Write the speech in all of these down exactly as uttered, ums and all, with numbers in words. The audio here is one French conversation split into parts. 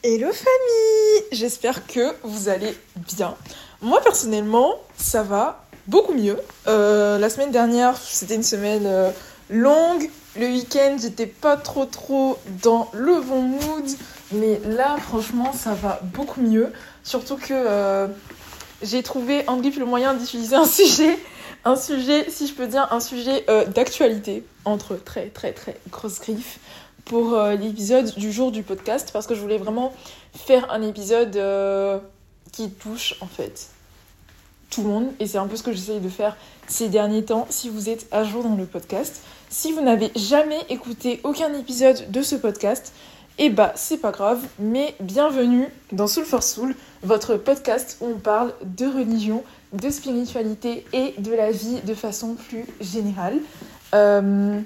Hello famille, j'espère que vous allez bien. Moi personnellement, ça va beaucoup mieux. Euh, la semaine dernière, c'était une semaine euh, longue. Le week-end, j'étais pas trop trop dans le bon mood. Mais là, franchement, ça va beaucoup mieux. Surtout que euh, j'ai trouvé en griffe le moyen d'utiliser un sujet, un sujet, si je peux dire, un sujet euh, d'actualité, entre très très très grosses griffes, pour euh, l'épisode du jour du podcast, parce que je voulais vraiment faire un épisode euh, qui touche en fait tout le monde, et c'est un peu ce que j'essaye de faire ces derniers temps. Si vous êtes à jour dans le podcast, si vous n'avez jamais écouté aucun épisode de ce podcast, eh bah c'est pas grave, mais bienvenue dans Soul for Soul, votre podcast où on parle de religion, de spiritualité et de la vie de façon plus générale. Euh...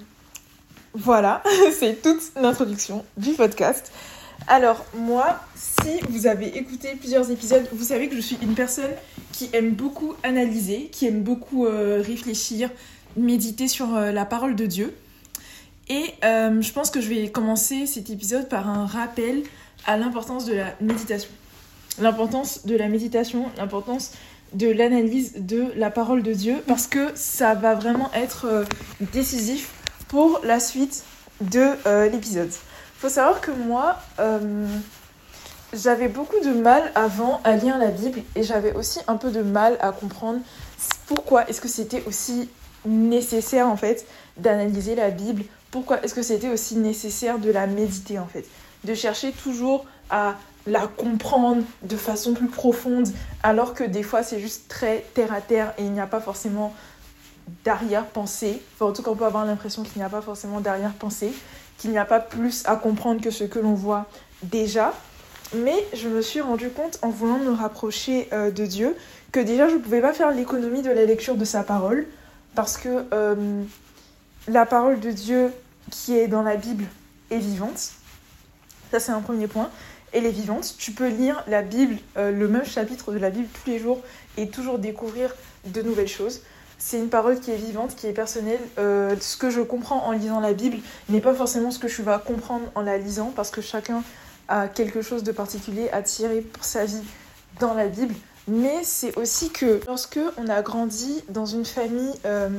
Voilà, c'est toute l'introduction du podcast. Alors moi, si vous avez écouté plusieurs épisodes, vous savez que je suis une personne qui aime beaucoup analyser, qui aime beaucoup euh, réfléchir, méditer sur euh, la parole de Dieu. Et euh, je pense que je vais commencer cet épisode par un rappel à l'importance de la méditation. L'importance de la méditation, l'importance de l'analyse de la parole de Dieu, parce que ça va vraiment être euh, décisif pour la suite de euh, l'épisode. Il faut savoir que moi, euh, j'avais beaucoup de mal avant à lire la Bible, et j'avais aussi un peu de mal à comprendre pourquoi est-ce que c'était aussi nécessaire en fait d'analyser la Bible, pourquoi est-ce que c'était aussi nécessaire de la méditer en fait, de chercher toujours à la comprendre de façon plus profonde, alors que des fois c'est juste très terre à terre et il n'y a pas forcément d'arrière-pensée. Enfin, en tout cas, on peut avoir l'impression qu'il n'y a pas forcément d'arrière-pensée, qu'il n'y a pas plus à comprendre que ce que l'on voit déjà. Mais je me suis rendu compte, en voulant me rapprocher euh, de Dieu, que déjà, je ne pouvais pas faire l'économie de la lecture de sa parole, parce que euh, la parole de Dieu qui est dans la Bible est vivante. Ça, c'est un premier point. Elle est vivante. Tu peux lire la Bible, euh, le même chapitre de la Bible tous les jours et toujours découvrir de nouvelles choses. C'est une parole qui est vivante, qui est personnelle. Euh, ce que je comprends en lisant la Bible n'est pas forcément ce que je vais comprendre en la lisant, parce que chacun a quelque chose de particulier à tirer pour sa vie dans la Bible. Mais c'est aussi que lorsque on a grandi dans une famille euh,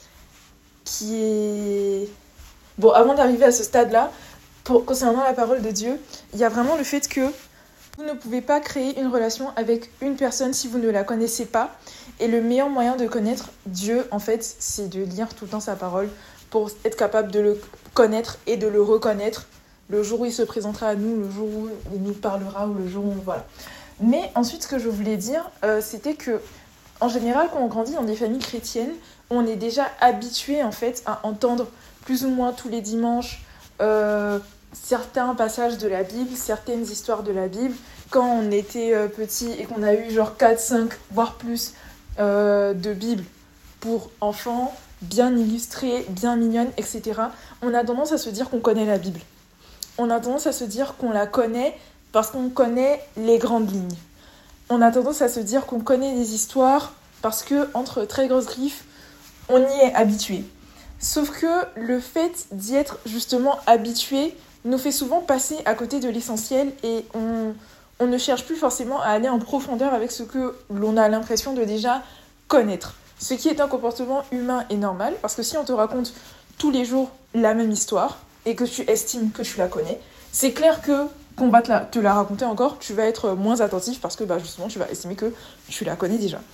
qui est... Bon, avant d'arriver à ce stade-là, pour, concernant la parole de Dieu, il y a vraiment le fait que vous ne pouvez pas créer une relation avec une personne si vous ne la connaissez pas. Et le meilleur moyen de connaître Dieu, en fait, c'est de lire tout le temps sa parole pour être capable de le connaître et de le reconnaître le jour où il se présentera à nous, le jour où il nous parlera ou le jour où... Voilà. Mais ensuite, ce que je voulais dire, euh, c'était que, en général, quand on grandit dans des familles chrétiennes, on est déjà habitué, en fait, à entendre plus ou moins tous les dimanches euh, certains passages de la Bible, certaines histoires de la Bible. Quand on était euh, petit et qu'on a eu genre quatre, cinq, voire plus euh, de Bibles pour enfants, bien illustrées, bien mignonnes, et cetera, on a tendance à se dire qu'on connaît la Bible. On a tendance à se dire qu'on la connaît parce qu'on connaît les grandes lignes. On a tendance à se dire qu'on connaît les histoires parce que, entre très grosses griffes, on y est habitué. Sauf que le fait d'y être justement habitué nous fait souvent passer à côté de l'essentiel, et on, on ne cherche plus forcément à aller en profondeur avec ce que l'on a l'impression de déjà connaître. Ce qui est un comportement humain et normal, parce que si on te raconte tous les jours la même histoire et que tu estimes que tu la connais, c'est clair que qu'on va te la, te la raconter encore, tu vas être moins attentif parce que bah, justement tu vas estimer que tu la connais déjà.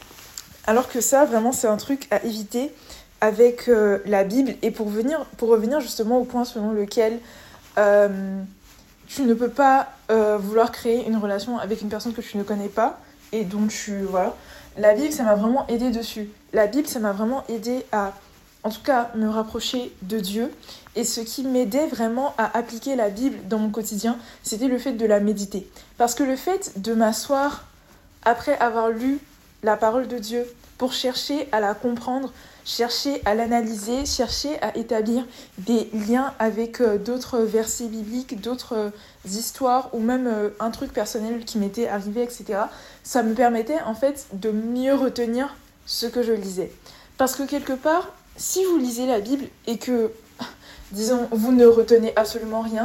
Alors que ça, vraiment, c'est un truc à éviter avec euh, la Bible. Et pour, venir, pour revenir justement au point selon lequel euh, tu ne peux pas euh, vouloir créer une relation avec une personne que tu ne connais pas et dont tu... Voilà. La Bible, ça m'a vraiment aidé dessus. La Bible, ça m'a vraiment aidé à, en tout cas, me rapprocher de Dieu. Et ce qui m'aidait vraiment à appliquer la Bible dans mon quotidien, c'était le fait de la méditer. Parce que le fait de m'asseoir après avoir lu la parole de Dieu pour chercher à la comprendre, chercher à l'analyser, chercher à établir des liens avec euh, d'autres versets bibliques, d'autres euh, histoires, ou même euh, un truc personnel qui m'était arrivé, et cetera. Ça me permettait en fait de mieux retenir ce que je lisais. Parce que quelque part, si vous lisez la Bible et que, disons, vous ne retenez absolument rien,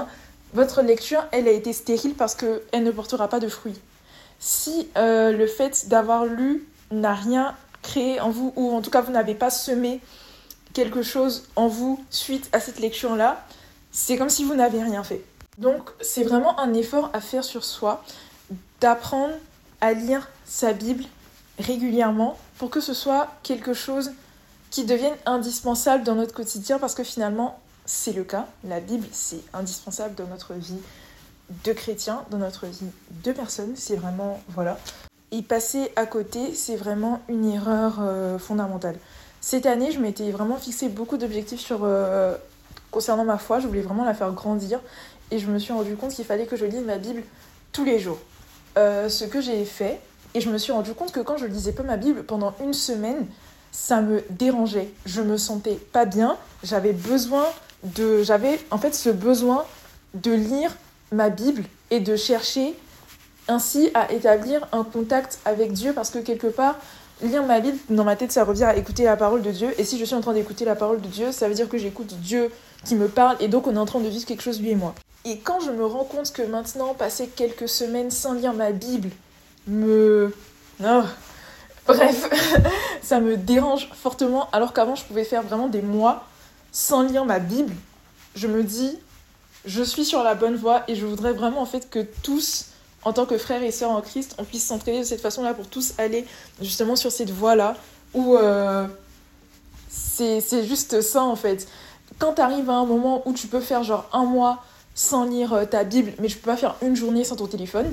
votre lecture, elle a été stérile parce qu'elle ne portera pas de fruits. Si euh, le fait d'avoir lu n'a rien créé en vous, ou en tout cas vous n'avez pas semé quelque chose en vous suite à cette lecture-là, c'est comme si vous n'avez rien fait. Donc c'est vraiment un effort à faire sur soi, d'apprendre à lire sa Bible régulièrement pour que ce soit quelque chose qui devienne indispensable dans notre quotidien, parce que finalement c'est le cas. La Bible, c'est indispensable dans notre vie de chrétien, dans notre vie de personne. C'est vraiment, voilà. Et passer à côté, c'est vraiment une erreur euh, fondamentale. Cette année, je m'étais vraiment fixé beaucoup d'objectifs sur, euh, concernant ma foi. Je voulais vraiment la faire grandir. Et je me suis rendu compte qu'il fallait que je lise ma Bible tous les jours. Euh, ce que j'ai fait. Et je me suis rendu compte que quand je lisais pas ma Bible pendant une semaine, ça me dérangeait. Je me sentais pas bien. J'avais besoin de... J'avais en fait ce besoin de lire ma Bible et de chercher ainsi à établir un contact avec Dieu, parce que quelque part, lire ma Bible, dans ma tête, ça revient à écouter la parole de Dieu. Et si je suis en train d'écouter la parole de Dieu, ça veut dire que j'écoute Dieu qui me parle, et donc on est en train de vivre quelque chose, lui et moi. Et quand je me rends compte que maintenant, passer quelques semaines sans lire ma Bible me... Oh. Bref, ça me dérange fortement, alors qu'avant, je pouvais faire vraiment des mois sans lire ma Bible. Je me dis, je suis sur la bonne voie, et je voudrais vraiment en fait que tous, en tant que frères et sœurs en Christ, on puisse s'entraider de cette façon-là pour tous aller justement sur cette voie-là, où euh, c'est, c'est juste ça en fait. Quand t'arrives à un moment où tu peux faire genre un mois sans lire ta Bible, mais tu peux pas faire une journée sans ton téléphone,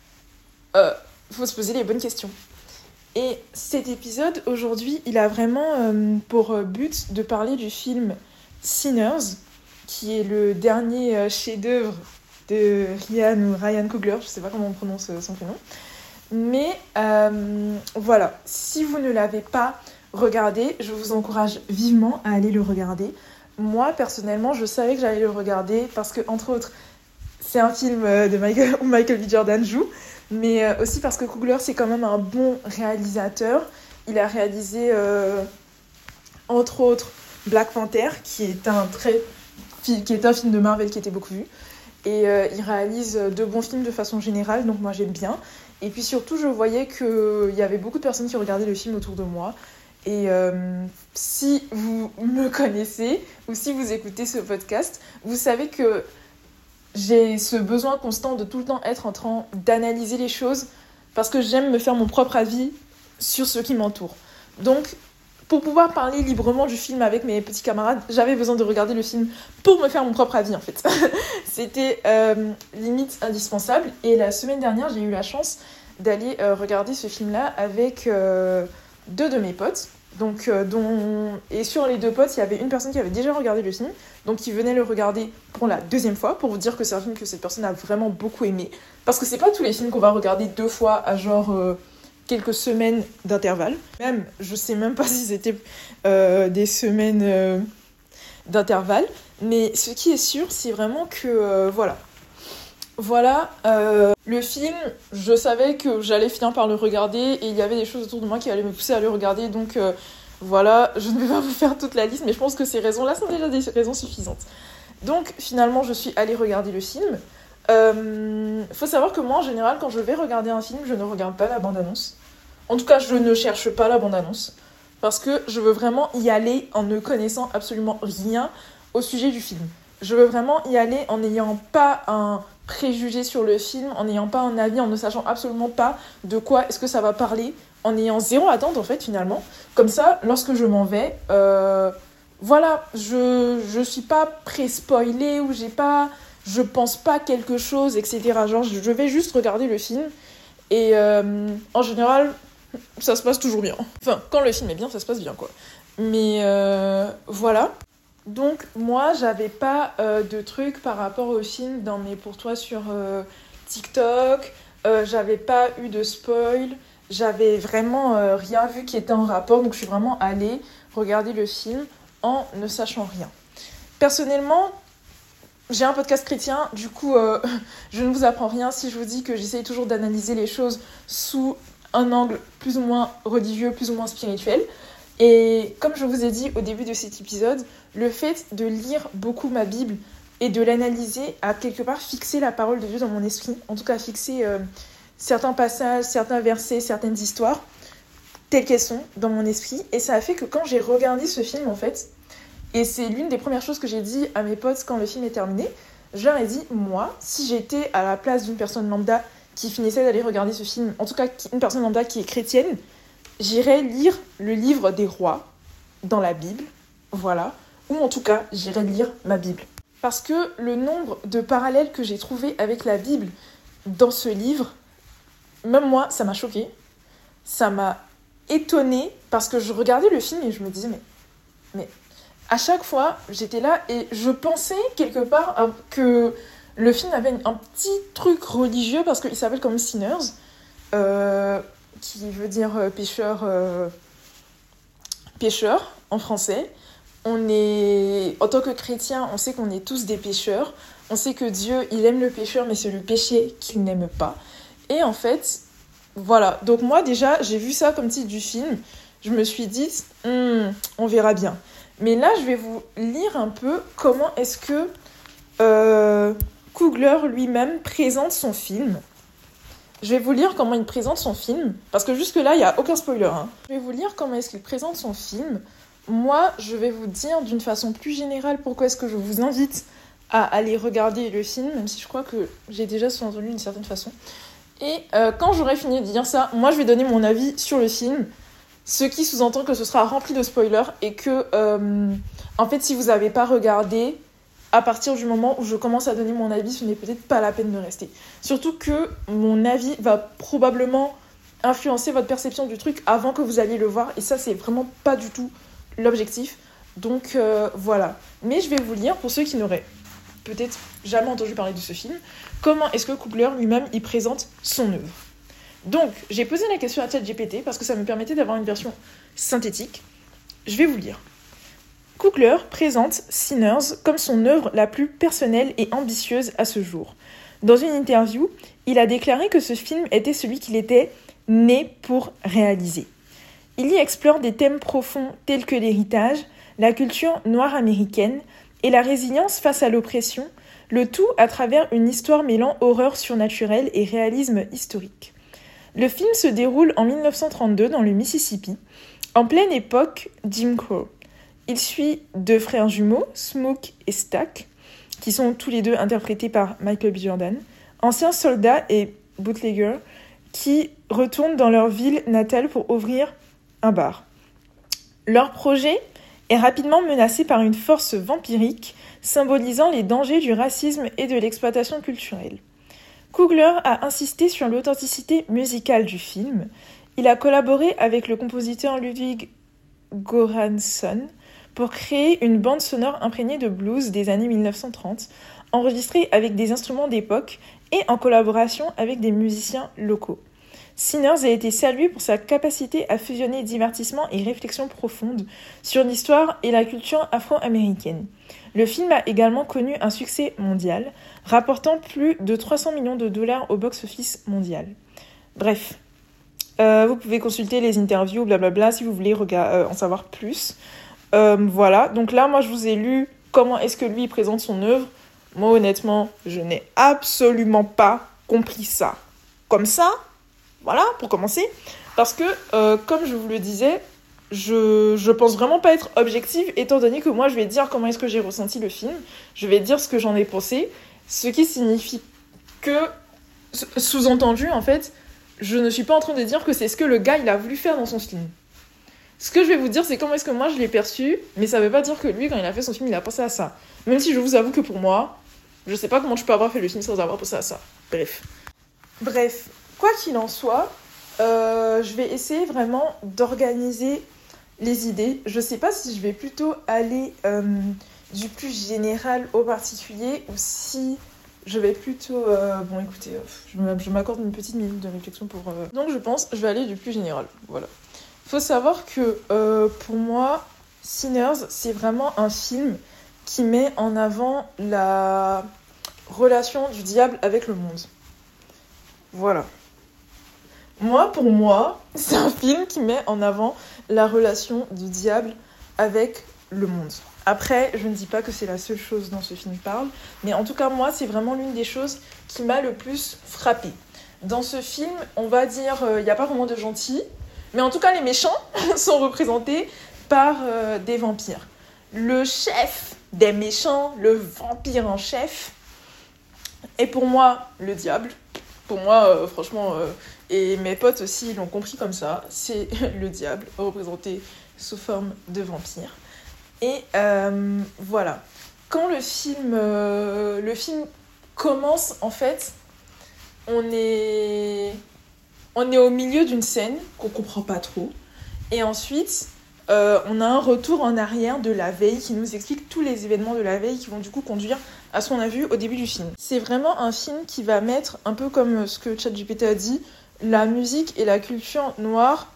euh, faut se poser les bonnes questions. Et cet épisode, aujourd'hui, il a vraiment euh, pour but de parler du film Sinners, qui est le dernier euh, chef-d'œuvre de Ryan ou Ryan Coogler, je sais pas comment on prononce son prénom. Mais euh, voilà, si vous ne l'avez pas regardé, je vous encourage vivement à aller le regarder. Moi, personnellement, je savais que j'allais le regarder parce que, entre autres, c'est un film de Michael, où Michael B. Jordan joue, mais aussi parce que Coogler, c'est quand même un bon réalisateur. Il a réalisé, euh, entre autres, Black Panther, qui est un très, qui est un film de Marvel qui était beaucoup vu. Et euh, il réalise de bons films de façon générale, donc moi j'aime bien. Et puis surtout, je voyais qu'il y avait beaucoup de personnes qui regardaient le film autour de moi. Et euh, si vous me connaissez, ou si vous écoutez ce podcast, vous savez que j'ai ce besoin constant de tout le temps être en train d'analyser les choses, parce que j'aime me faire mon propre avis sur ce qui m'entoure. Donc, pour pouvoir parler librement du film avec mes petits camarades, j'avais besoin de regarder le film pour me faire mon propre avis, en fait. C'était euh, limite indispensable. Et la semaine dernière, j'ai eu la chance d'aller euh, regarder ce film-là avec euh, deux de mes potes. Donc, euh, dont... Et sur les deux potes, il y avait une personne qui avait déjà regardé le film, donc qui venait le regarder pour la deuxième fois, pour vous dire que c'est un film que cette personne a vraiment beaucoup aimé. Parce que c'est pas tous les films qu'on va regarder deux fois à genre... Euh, quelques semaines d'intervalle. Même, je sais même pas si c'était euh, des semaines euh, d'intervalle. Mais ce qui est sûr, c'est vraiment que, euh, voilà. Voilà, euh, le film, je savais que j'allais finir par le regarder et il y avait des choses autour de moi qui allaient me pousser à le regarder. Donc, euh, voilà, je ne vais pas vous faire toute la liste, mais je pense que ces raisons-là sont déjà des raisons suffisantes. Donc, finalement, je suis allée regarder le film. Euh, faut savoir que moi, en général, quand je vais regarder un film, je ne regarde pas la bande-annonce. En tout cas, je ne cherche pas la bande-annonce, parce que je veux vraiment y aller en ne connaissant absolument rien au sujet du film. Je veux vraiment y aller en n'ayant pas un préjugé sur le film, en n'ayant pas un avis, en ne sachant absolument pas de quoi est-ce que ça va parler, en ayant zéro attente, en fait, finalement. Comme ça, lorsque je m'en vais, euh, voilà, je je suis pas pré-spoilée, ou j'ai pas... je pense pas quelque chose, et cetera. Genre, je vais juste regarder le film, et euh, en général... ça se passe toujours bien. Enfin, quand le film est bien, ça se passe bien, quoi. Mais euh, voilà. Donc, moi, j'avais pas euh, de trucs par rapport au film dans mes pour toi sur euh, TikTok. Euh, j'avais pas eu de spoil. J'avais vraiment euh, rien vu qui était en rapport. Donc, je suis vraiment allée regarder le film en ne sachant rien. Personnellement, j'ai un podcast chrétien. Du coup, euh, je ne vous apprends rien si je vous dis que j'essaye toujours d'analyser les choses sous un angle plus ou moins religieux, plus ou moins spirituel. Et comme je vous ai dit au début de cet épisode, le fait de lire beaucoup ma Bible et de l'analyser, à quelque part fixer la parole de Dieu dans mon esprit, en tout cas fixer euh, certains passages, certains versets, certaines histoires, telles qu'elles sont dans mon esprit. Et ça a fait que quand j'ai regardé ce film, en fait, et c'est l'une des premières choses que j'ai dit à mes potes quand le film est terminé, je leur ai dit, moi, si j'étais à la place d'une personne lambda qui finissait d'aller regarder ce film, en tout cas une personne lambda qui est chrétienne, j'irais lire le livre des rois dans la Bible, voilà, ou en tout cas, j'irais lire ma Bible. Parce que le nombre de parallèles que j'ai trouvé avec la Bible dans ce livre, même moi, ça m'a choquée, ça m'a étonnée, parce que je regardais le film et je me disais, mais, mais à chaque fois, j'étais là et je pensais quelque part que le film avait un petit truc religieux, parce qu'il s'appelle comme Sinners, euh, qui veut dire euh, pécheur, euh, pécheur en français. On est, en tant que chrétien, on sait qu'on est tous des pécheurs. On sait que Dieu, il aime le pécheur, mais c'est le péché qu'il n'aime pas. Et en fait, voilà. Donc moi, déjà, j'ai vu ça comme titre du film. Je me suis dit, hm, on verra bien. Mais là, je vais vous lire un peu comment est-ce que euh, Coogler lui-même présente son film. Je vais vous lire comment il présente son film, parce que jusque-là, il n'y a aucun spoiler. Hein. Je vais vous lire comment est-ce qu'il présente son film. Moi, je vais vous dire d'une façon plus générale pourquoi est-ce que je vous invite à aller regarder le film, même si je crois que j'ai déjà sous-entendu d'une certaine façon. Et euh, quand j'aurai fini de dire ça, moi, je vais donner mon avis sur le film, ce qui sous-entend que ce sera rempli de spoilers et que, euh, en fait, si vous n'avez pas regardé, à partir du moment où je commence à donner mon avis, ce n'est peut-être pas la peine de rester. Surtout que mon avis va probablement influencer votre perception du truc avant que vous alliez le voir, et ça, c'est vraiment pas du tout l'objectif. Donc euh, voilà. Mais je vais vous lire, pour ceux qui n'auraient peut-être jamais entendu parler de ce film, comment est-ce que Coogler lui-même il présente son œuvre. Donc, j'ai posé la question à ChatGPT parce que ça me permettait d'avoir une version synthétique. Je vais vous lire. Coogler présente Sinners comme son œuvre la plus personnelle et ambitieuse à ce jour. Dans une interview, il a déclaré que ce film était celui qu'il était né pour réaliser. Il y explore des thèmes profonds tels que l'héritage, la culture noire américaine et la résilience face à l'oppression, le tout à travers une histoire mêlant horreur surnaturelle et réalisme historique. Le film se déroule en dix-neuf cent trente-deux dans le Mississippi, en pleine époque Jim Crow. Il suit deux frères jumeaux, Smook et Stack, qui sont tous les deux interprétés par Michael B. Jordan, anciens soldats et bootleggers, qui retournent dans leur ville natale pour ouvrir un bar. Leur projet est rapidement menacé par une force vampirique, symbolisant les dangers du racisme et de l'exploitation culturelle. Coogler a insisté sur l'authenticité musicale du film. Il a collaboré avec le compositeur Ludwig Göransson pour créer une bande sonore imprégnée de blues des années dix-neuf cent trente, enregistrée avec des instruments d'époque et en collaboration avec des musiciens locaux. Sinners a été salué pour sa capacité à fusionner divertissement et réflexion profonde sur l'histoire et la culture afro-américaine. Le film a également connu un succès mondial, rapportant plus de trois cents millions de dollars au box-office mondial. Bref, euh, vous pouvez consulter les interviews, blablabla, si vous voulez rega- euh, en savoir plus. Euh, voilà, donc là, moi, je vous ai lu comment est-ce que lui présente son œuvre. Moi, honnêtement, je n'ai absolument pas compris ça. Comme ça, voilà, pour commencer. Parce que, euh, comme je vous le disais, je, je pense vraiment pas être objective, étant donné que moi, je vais dire comment est-ce que j'ai ressenti le film. Je vais dire ce que j'en ai pensé. Ce qui signifie que, sous-entendu, en fait, je ne suis pas en train de dire que c'est ce que le gars, il a voulu faire dans son film. Ce que je vais vous dire, c'est comment est-ce que moi, je l'ai perçu, mais ça veut pas dire que lui, quand il a fait son film, il a pensé à ça. Même si je vous avoue que pour moi, je sais pas comment tu peux avoir fait le film sans avoir pensé à ça. Bref. Bref. Quoi qu'il en soit, euh, je vais essayer vraiment d'organiser les idées. Je sais pas si je vais plutôt aller euh, du plus général au particulier ou si je vais plutôt... Euh, bon, écoutez, je m'accorde une petite minute de réflexion pour... Euh... Donc, je pense je vais aller du plus général. Voilà. Faut savoir que, euh, pour moi, Sinners, c'est vraiment un film qui met en avant la relation du diable avec le monde. Voilà. Moi, pour moi, c'est un film qui met en avant la relation du diable avec le monde. Après, je ne dis pas que c'est la seule chose dont ce film parle, mais en tout cas, moi, c'est vraiment l'une des choses qui m'a le plus frappée. Dans ce film, on va dire, il euh, n'y a pas vraiment de gentils, mais en tout cas, les méchants sont représentés par euh, des vampires. Le chef des méchants, le vampire en chef, est pour moi le diable. Pour moi, euh, franchement, euh, et mes potes aussi l'ont compris comme ça, c'est le diable représenté sous forme de vampire. Et euh, voilà. Quand le film, euh, le film commence, en fait, on est, on est au milieu d'une scène qu'on comprend pas trop. Et ensuite, euh, on a un retour en arrière de la veille qui nous explique tous les événements de la veille qui vont du coup conduire à ce qu'on a vu au début du film. C'est vraiment un film qui va mettre, un peu comme ce que ChatGPT a dit, la musique et la culture noire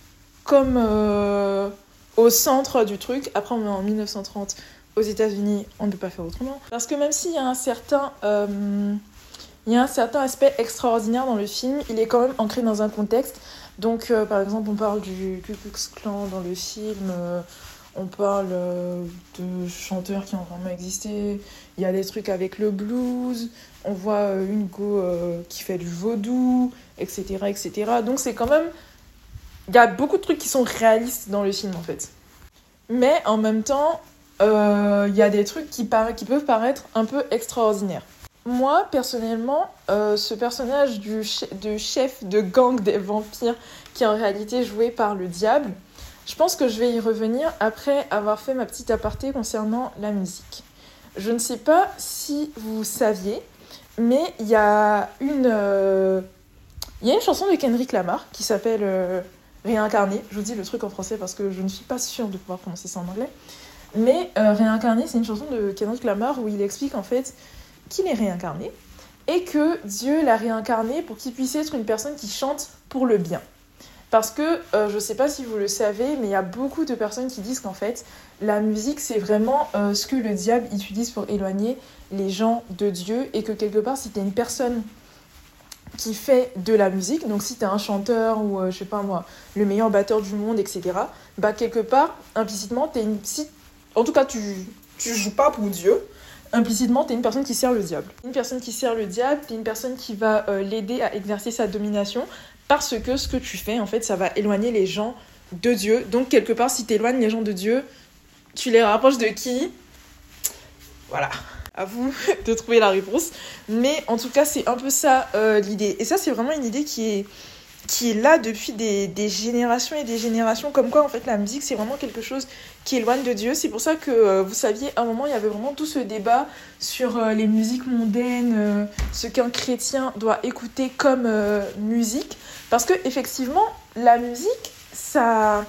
comme euh, au centre du truc. Après, on est en dix-neuf cent trente aux États-Unis, on ne peut pas faire autrement. Parce que même s'il y a un certain, euh, il y a un certain aspect extraordinaire dans le film, il est quand même ancré dans un contexte. Donc, euh, par exemple, on parle du Ku Klux Klan dans le film, euh, on parle euh, de chanteurs qui ont vraiment existé, il y a des trucs avec le blues, on voit euh, une go euh, qui fait du vaudou, et cetera, et cetera. Donc, c'est quand même... Il y a beaucoup de trucs qui sont réalistes dans le film, en fait. Mais, en même temps, euh, il y a des trucs qui, para... qui peuvent paraître un peu extraordinaires. Moi, personnellement, euh, ce personnage du ch- de chef de gang des vampires, qui est en réalité joué par le diable, je pense que je vais y revenir après avoir fait ma petite aparté concernant la musique. Je ne sais pas si vous saviez, mais il y a une, euh, il y a une chanson de Kendrick Lamar qui s'appelle euh, Réincarné. Je vous dis le truc en français parce que je ne suis pas sûre de pouvoir prononcer ça en anglais. Mais euh, Réincarné, c'est une chanson de Kendrick Lamar où il explique en fait qu'il est réincarné et que Dieu l'a réincarné pour qu'il puisse être une personne qui chante pour le bien. Parce que, euh, je sais pas si vous le savez, mais il y a beaucoup de personnes qui disent qu'en fait, la musique, c'est vraiment euh, ce que le diable utilise pour éloigner les gens de Dieu et que quelque part, si t'es une personne qui fait de la musique, donc si t'es un chanteur ou, euh, je sais pas moi, le meilleur batteur du monde, et cetera, bah quelque part, implicitement, t'es une... Si... En tout cas, tu, tu joues pas pour Dieu, implicitement, t'es une personne qui sert le diable. Une personne qui sert le diable, t'es une personne qui va euh, l'aider à exercer sa domination parce que ce que tu fais, en fait, ça va éloigner les gens de Dieu. Donc, quelque part, si t'éloignes les gens de Dieu, tu les rapproches de qui ? Voilà. À vous de trouver la réponse. Mais en tout cas, c'est un peu ça euh, l'idée. Et ça, c'est vraiment une idée qui est, qui est là depuis des, des générations et des générations. Comme quoi, en fait, la musique, c'est vraiment quelque chose qui éloigne de Dieu. C'est pour ça que, euh, vous saviez, à un moment, il y avait vraiment tout ce débat sur euh, les musiques mondaines, euh, ce qu'un chrétien doit écouter comme euh, musique. Parce que, effectivement, la musique, ça,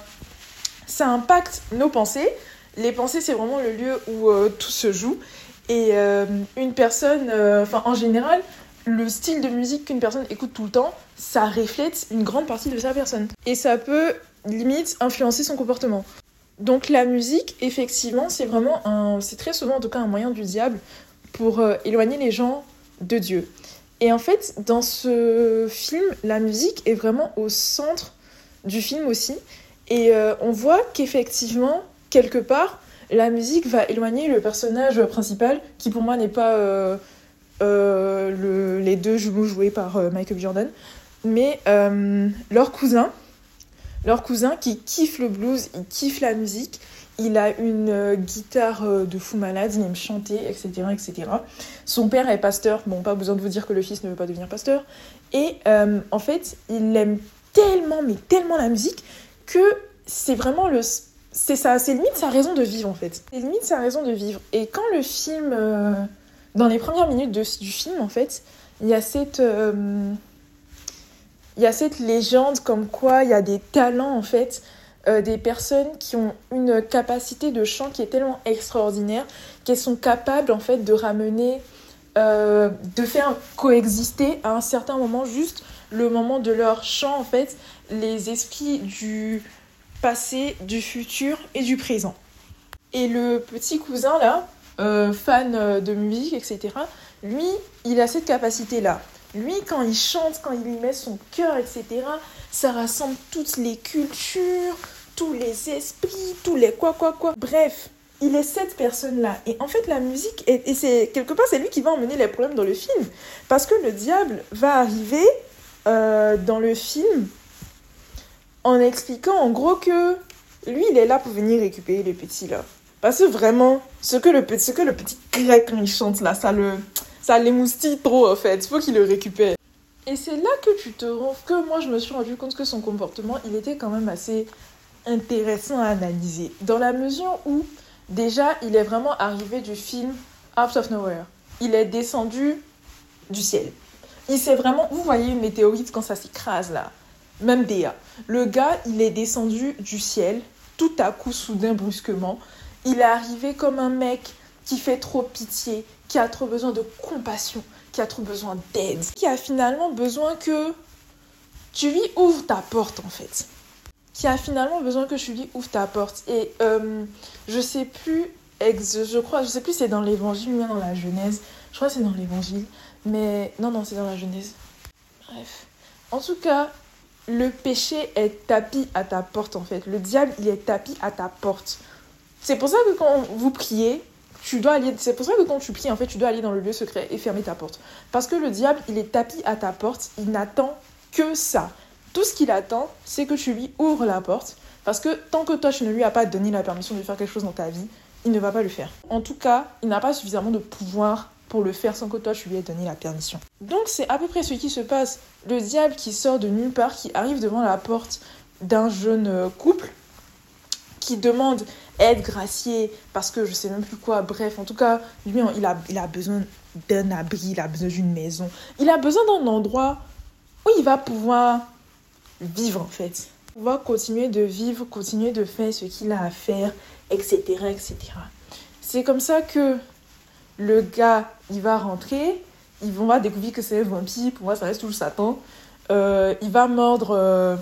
ça impacte nos pensées. Les pensées, c'est vraiment le lieu où euh, tout se joue. Et euh, une personne, enfin, euh, en général, le style de musique qu'une personne écoute tout le temps, ça reflète une grande partie de sa personne. Et ça peut, limite, influencer son comportement. Donc la musique, effectivement, c'est vraiment un... C'est très souvent, en tout cas, un moyen du diable pour euh, éloigner les gens de Dieu. Et en fait, dans ce film, la musique est vraiment au centre du film aussi. Et euh, on voit qu'effectivement, quelque part, la musique va éloigner le personnage principal, qui pour moi n'est pas euh, euh, le, les deux jumeaux joués par euh, Michael Jordan, mais euh, leur cousin, leur cousin qui kiffe le blues, il kiffe la musique, il a une euh, guitare euh, de fou malade, il aime chanter, et cetera, et cetera. Son père est pasteur, bon, pas besoin de vous dire que le fils ne veut pas devenir pasteur, et euh, en fait, il aime tellement, mais tellement la musique, que c'est vraiment le... C'est, ça, c'est limite sa raison de vivre, en fait. C'est limite sa raison de vivre. Et quand le film... Euh, dans les premières minutes de, du film, en fait, il y a cette... Euh, il y a cette légende comme quoi il y a des talents, en fait, euh, des personnes qui ont une capacité de chant qui est tellement extraordinaire qu'elles sont capables, en fait, de ramener... Euh, de faire coexister à un certain moment, juste le moment de leur chant, en fait, les esprits du... passé, du futur et du présent. Et le petit cousin là, euh, fan de musique, et cetera, lui, il a cette capacité-là. Lui, quand il chante, quand il y met son cœur, et cetera, ça rassemble toutes les cultures, tous les esprits, tous les quoi, quoi, quoi. Bref, il est cette personne-là. Et en fait, la musique, est, et c'est quelque part, c'est lui qui va emmener les problèmes dans le film. Parce que le diable va arriver euh, dans le film en expliquant en gros que lui, il est là pour venir récupérer les petits là. Parce que vraiment, ce que le petit, ce que le petit grec quand il chante là, ça le, ça l'émoustille trop en fait. Il faut qu'il le récupère. Et c'est là que tu te rends, que moi je me suis rendu compte que son comportement, il était quand même assez intéressant à analyser. Dans la mesure où, déjà, il est vraiment arrivé du film Out of Nowhere. Il est descendu du ciel. Il s'est vraiment, vous voyez une météorite quand ça s'écrase là. Même Déa. Le gars, il est descendu du ciel, tout à coup, soudain, brusquement. Il est arrivé comme un mec qui fait trop pitié, qui a trop besoin de compassion, qui a trop besoin d'aide, qui a finalement besoin que tu lui ouvres ta porte, en fait. Qui a finalement besoin que tu lui ouvres ta porte. Et euh, je sais plus, ex, je crois, je sais plus si c'est dans l'évangile ou dans la Genèse. Je crois que c'est dans l'évangile. Mais non, non, c'est dans la Genèse. Bref. En tout cas, le péché est tapis à ta porte, en fait. Le diable, il est tapis à ta porte. C'est pour ça que quand vous priez, tu dois aller... C'est pour ça que quand tu pries, en fait, tu dois aller dans le lieu secret et fermer ta porte. Parce que le diable, il est tapis à ta porte. Il n'attend que ça. Tout ce qu'il attend, c'est que tu lui ouvres la porte. Parce que tant que toi, tu ne lui as pas donné la permission de faire quelque chose dans ta vie, il ne va pas le faire. En tout cas, il n'a pas suffisamment de pouvoir pour le faire sans que toi, tu lui aies donné la permission. Donc, c'est à peu près ce qui se passe. Le diable qui sort de nulle part, qui arrive devant la porte d'un jeune couple, qui demande aide, gracier, parce que je sais même plus quoi. Bref, en tout cas, lui, il a, il a besoin d'un abri, il a besoin d'une maison. Il a besoin d'un endroit où il va pouvoir vivre, en fait. Pouvoir continuer de vivre, continuer de faire ce qu'il a à faire, et cetera, et cetera. C'est comme ça que le gars, il va rentrer, il va découvrir que c'est un vampire, pour moi, ça reste toujours Satan. Euh, il va mordre... Euh,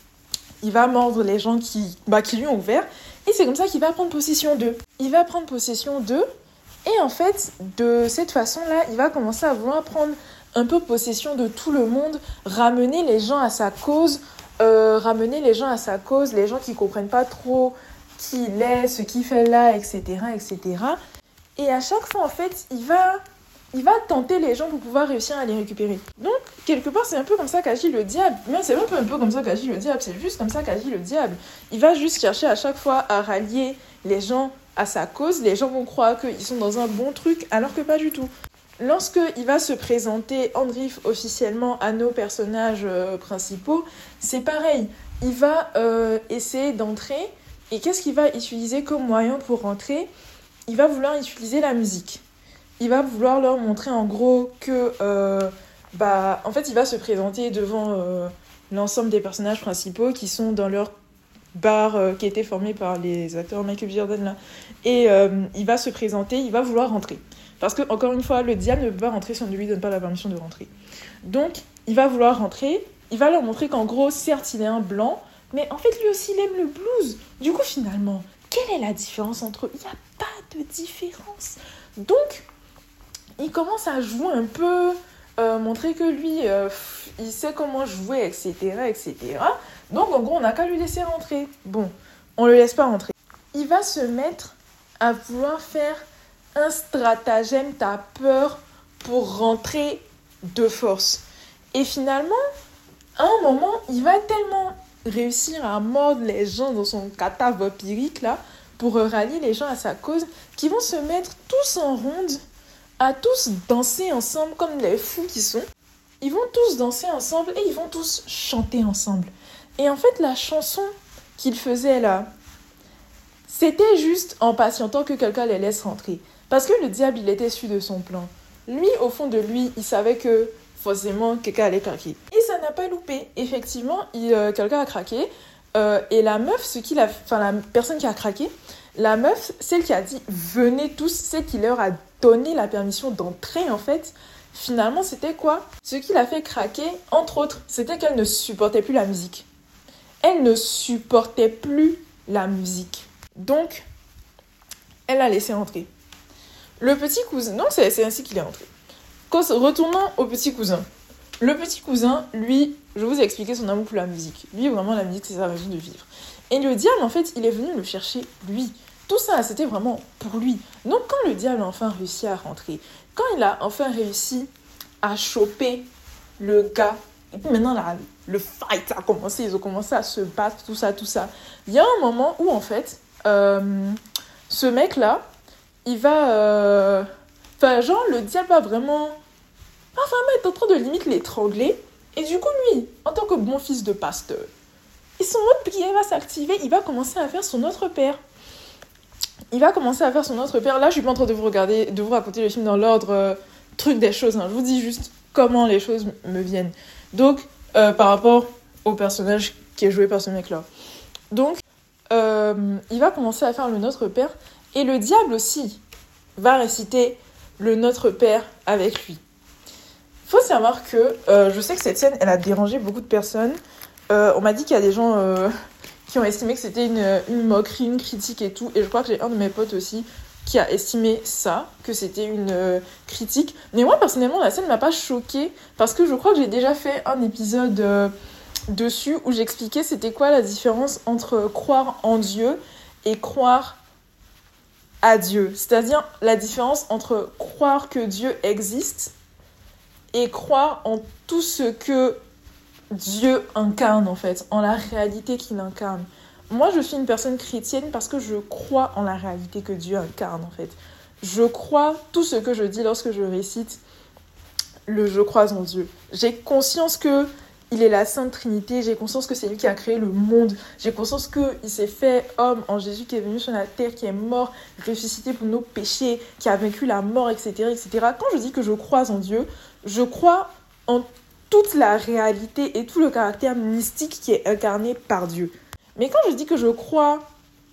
il va mordre les gens qui, bah, qui lui ont ouvert. Et c'est comme ça qu'il va prendre possession d'eux. Il va prendre possession d'eux. Et en fait, de cette façon-là, il va commencer à vouloir prendre un peu possession de tout le monde, ramener les gens à sa cause, euh, ramener les gens à sa cause, les gens qui ne comprennent pas trop qui il est, ce qu'il fait là, et cetera, et cetera. Et à chaque fois, en fait, il va... il va tenter les gens pour pouvoir réussir à les récupérer. Donc, quelque part, c'est un peu comme ça qu'agit le diable. Mais c'est même pas un peu comme ça qu'agit le diable, c'est juste comme ça qu'agit le diable. Il va juste chercher à chaque fois à rallier les gens à sa cause. Les gens vont croire qu'ils sont dans un bon truc, alors que pas du tout. Lorsqu'il va se présenter en drift officiellement à nos personnages euh, principaux, c'est pareil. Il va euh, essayer d'entrer. Et qu'est-ce qu'il va utiliser comme moyen pour rentrer ? Il va vouloir utiliser la musique. Il va vouloir leur montrer en gros que, euh, bah, en fait, il va se présenter devant euh, l'ensemble des personnages principaux qui sont dans leur bar euh, qui a été formé par les acteurs Michael B. Jordan là. Et euh, il va se présenter, il va vouloir rentrer. Parce que, encore une fois, le diable ne peut pas rentrer si on ne lui donne pas la permission de rentrer. Donc, il va vouloir rentrer, il va leur montrer qu'en gros, certes, il est un blanc, mais en fait, lui aussi, il aime le blues. Du coup, finalement, quelle est la différence entre eux ? Il n'y a pas de différence. Donc, il commence à jouer un peu, euh, montrer que lui, euh, il sait comment jouer, et cetera, et cetera. Donc, en gros, on n'a qu'à lui laisser rentrer. Bon, on ne le laisse pas rentrer. Il va se mettre à vouloir faire un stratagème, t'as peur, pour rentrer de force. Et finalement, à un moment, il va tellement réussir à mordre les gens dans son kata vampirique, là, pour rallier les gens à sa cause, qu'ils vont se mettre tous en ronde, à tous danser ensemble comme les fous qui sont. Ils vont tous danser ensemble et ils vont tous chanter ensemble. Et en fait, la chanson qu'ils faisaient là, c'était juste en patientant que quelqu'un les laisse rentrer. Parce que le diable, il était sûr de son plan. Lui, au fond de lui, il savait que forcément, quelqu'un allait craquer. Et ça n'a pas loupé. Effectivement, il, euh, quelqu'un a craqué. Euh, et la meuf, ce qu'il a, enfin la personne qui a craqué, la meuf, celle qui a dit « venez tous », celle qui leur a donné la permission d'entrer en fait, finalement c'était quoi ? Ce qui l'a fait craquer, entre autres, c'était qu'elle ne supportait plus la musique. Elle ne supportait plus la musique. Donc, elle l'a laissé entrer. Le petit cousin, non, c'est, c'est ainsi qu'il est entré. Retournons au petit cousin. Le petit cousin, lui, je vous ai expliqué son amour pour la musique. Lui, vraiment, la musique, c'est sa raison de vivre. Et le diable, en fait, il est venu le chercher, lui. Tout ça, c'était vraiment pour lui. Donc, quand le diable a enfin réussi à rentrer, quand il a enfin réussi à choper le gars, et puis maintenant, là, le fight a commencé, ils ont commencé à se battre, tout ça, tout ça. Il y a un moment où, en fait, euh, ce mec-là, il va... Euh... Enfin, genre, le diable va vraiment... va vraiment être en train de limite l'étrangler. Et du coup, lui, en tant que bon fils de pasteur, et son mode prière va s'activer, il va commencer à faire son autre père. Il va commencer à faire son autre père. Là, je suis pas en train de vous regarder, de vous raconter le film dans l'ordre euh, truc des choses. Hein. Je vous dis juste comment les choses me viennent. Donc, euh, par rapport au personnage qui est joué par ce mec-là. Donc, euh, il va commencer à faire le Notre Père. Et le diable aussi va réciter le Notre Père avec lui. Il faut savoir que, euh, je sais que cette scène, elle a dérangé beaucoup de personnes. Euh, on m'a dit qu'il y a des gens euh, qui ont estimé que c'était une, une moquerie, une critique et tout. Et je crois que j'ai un de mes potes aussi qui a estimé ça, que c'était une euh, critique. Mais moi, personnellement, la scène ne m'a pas choquée parce que je crois que j'ai déjà fait un épisode euh, dessus où j'expliquais c'était quoi la différence entre croire en Dieu et croire à Dieu. C'est-à-dire la différence entre croire que Dieu existe et croire en tout ce que Dieu incarne, en fait, en la réalité qu'il incarne. Moi, je suis une personne chrétienne parce que je crois en la réalité que Dieu incarne, en fait. Je crois tout ce que je dis lorsque je récite le « je crois en Dieu ». J'ai conscience que il est la Sainte Trinité, j'ai conscience que c'est lui qui a créé le monde, j'ai conscience qu'il s'est fait homme en Jésus qui est venu sur la terre, qui est mort, ressuscité pour nos péchés, qui a vaincu la mort, et cetera, et cetera. Quand je dis que je crois en Dieu, je crois en toute la réalité et tout le caractère mystique qui est incarné par Dieu. Mais quand je dis que je crois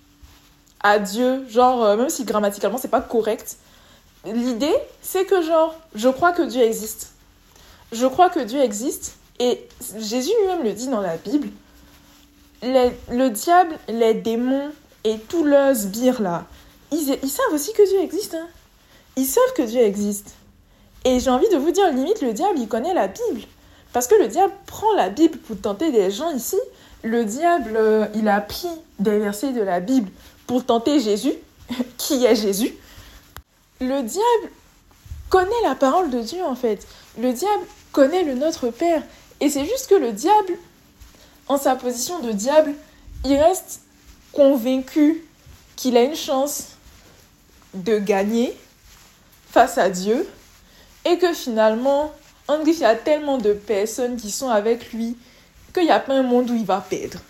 à Dieu, genre, euh, même si grammaticalement c'est pas correct, l'idée c'est que genre, je crois que Dieu existe. Je crois que Dieu existe et Jésus lui-même le dit dans la Bible. Les, le diable, les démons et tous leurs sbires là, ils, ils savent aussi que Dieu existe. Hein. Ils savent que Dieu existe. Et j'ai envie de vous dire, limite, le diable, il connaît la Bible. Parce que le diable prend la Bible pour tenter des gens ici. Le diable, euh, il a pris des versets de la Bible pour tenter Jésus, qui est Jésus. Le diable connaît la parole de Dieu, en fait. Le diable connaît le Notre Père. Et c'est juste que le diable, en sa position de diable, il reste convaincu qu'il a une chance de gagner face à Dieu. Et que finalement, en il y a tellement de personnes qui sont avec lui qu'il n'y a pas un monde où il va perdre.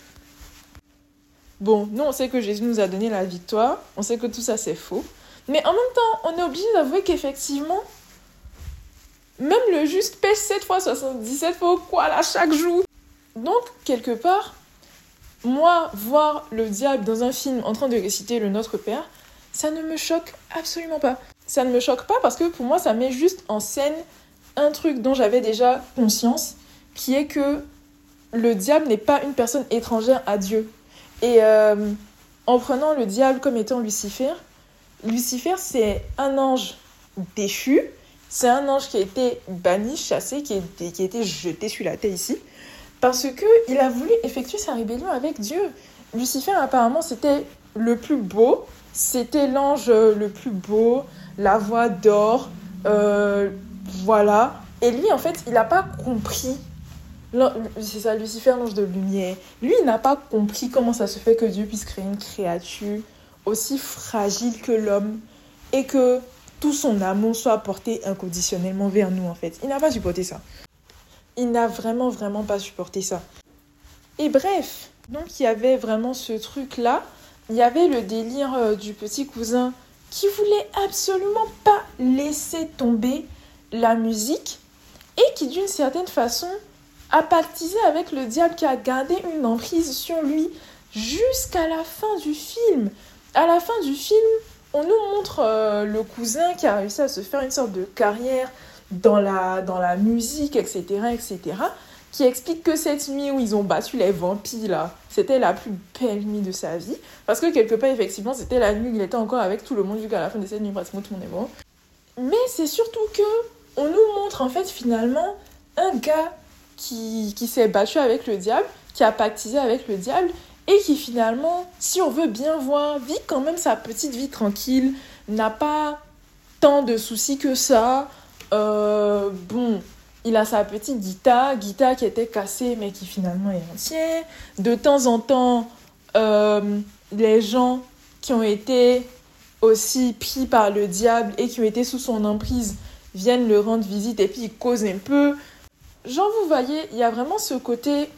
Bon, nous on sait que Jésus nous a donné la victoire, on sait que tout ça c'est faux, mais en même temps, on est obligé d'avouer qu'effectivement, même le juste pêche sept fois soixante-dix-sept fois quoi là chaque jour. Donc, quelque part, moi, voir le diable dans un film en train de réciter le Notre Père, ça ne me choque absolument pas. Ça ne me choque pas parce que pour moi, ça met juste en scène un truc dont j'avais déjà conscience, qui est que le diable n'est pas une personne étrangère à Dieu. Et euh, en prenant le diable comme étant Lucifer, Lucifer, c'est un ange déchu, c'est un ange qui a été banni, chassé, qui a été, qui a été jeté sur la terre ici, parce qu'il a voulu effectuer sa rébellion avec Dieu. Lucifer, apparemment, c'était le plus beau, c'était l'ange le plus beau, la voix d'or, euh, voilà. Et lui, en fait, il n'a pas compris. C'est ça, Lucifer, l'ange de lumière. Lui, il n'a pas compris comment ça se fait que Dieu puisse créer une créature aussi fragile que l'homme et que tout son amour soit porté inconditionnellement vers nous, en fait. Il n'a pas supporté ça. Il n'a vraiment, vraiment pas supporté ça. Et bref, donc il y avait vraiment ce truc-là. Il y avait le délire euh, du petit cousin qui voulait absolument pas laisser tomber la musique et qui, d'une certaine façon, a pactisé avec le diable qui a gardé une emprise sur lui jusqu'à la fin du film. À la fin du film, on nous montre euh, le cousin qui a réussi à se faire une sorte de carrière dans la, dans la musique, et cetera, et cetera, qui explique que cette nuit où ils ont battu les vampires, là, c'était la plus belle nuit de sa vie. Parce que quelque part, effectivement, c'était la nuit où il était encore avec tout le monde, vu qu'à la fin de cette nuit, pratiquement tout le monde est mort. Mais c'est surtout que on nous montre, en fait, finalement, un gars qui, qui s'est battu avec le diable, qui a pactisé avec le diable, et qui finalement, si on veut bien voir, vit quand même sa petite vie tranquille, n'a pas tant de soucis que ça. Euh, bon, il a sa petite guitare, guitare qui était cassée mais qui finalement est entière. De temps en temps, euh, les gens qui ont été aussi pris par le diable et qui ont été sous son emprise viennent le rendre visite et puis ils causent un peu. Genre, vous voyez, il y a vraiment ce côté,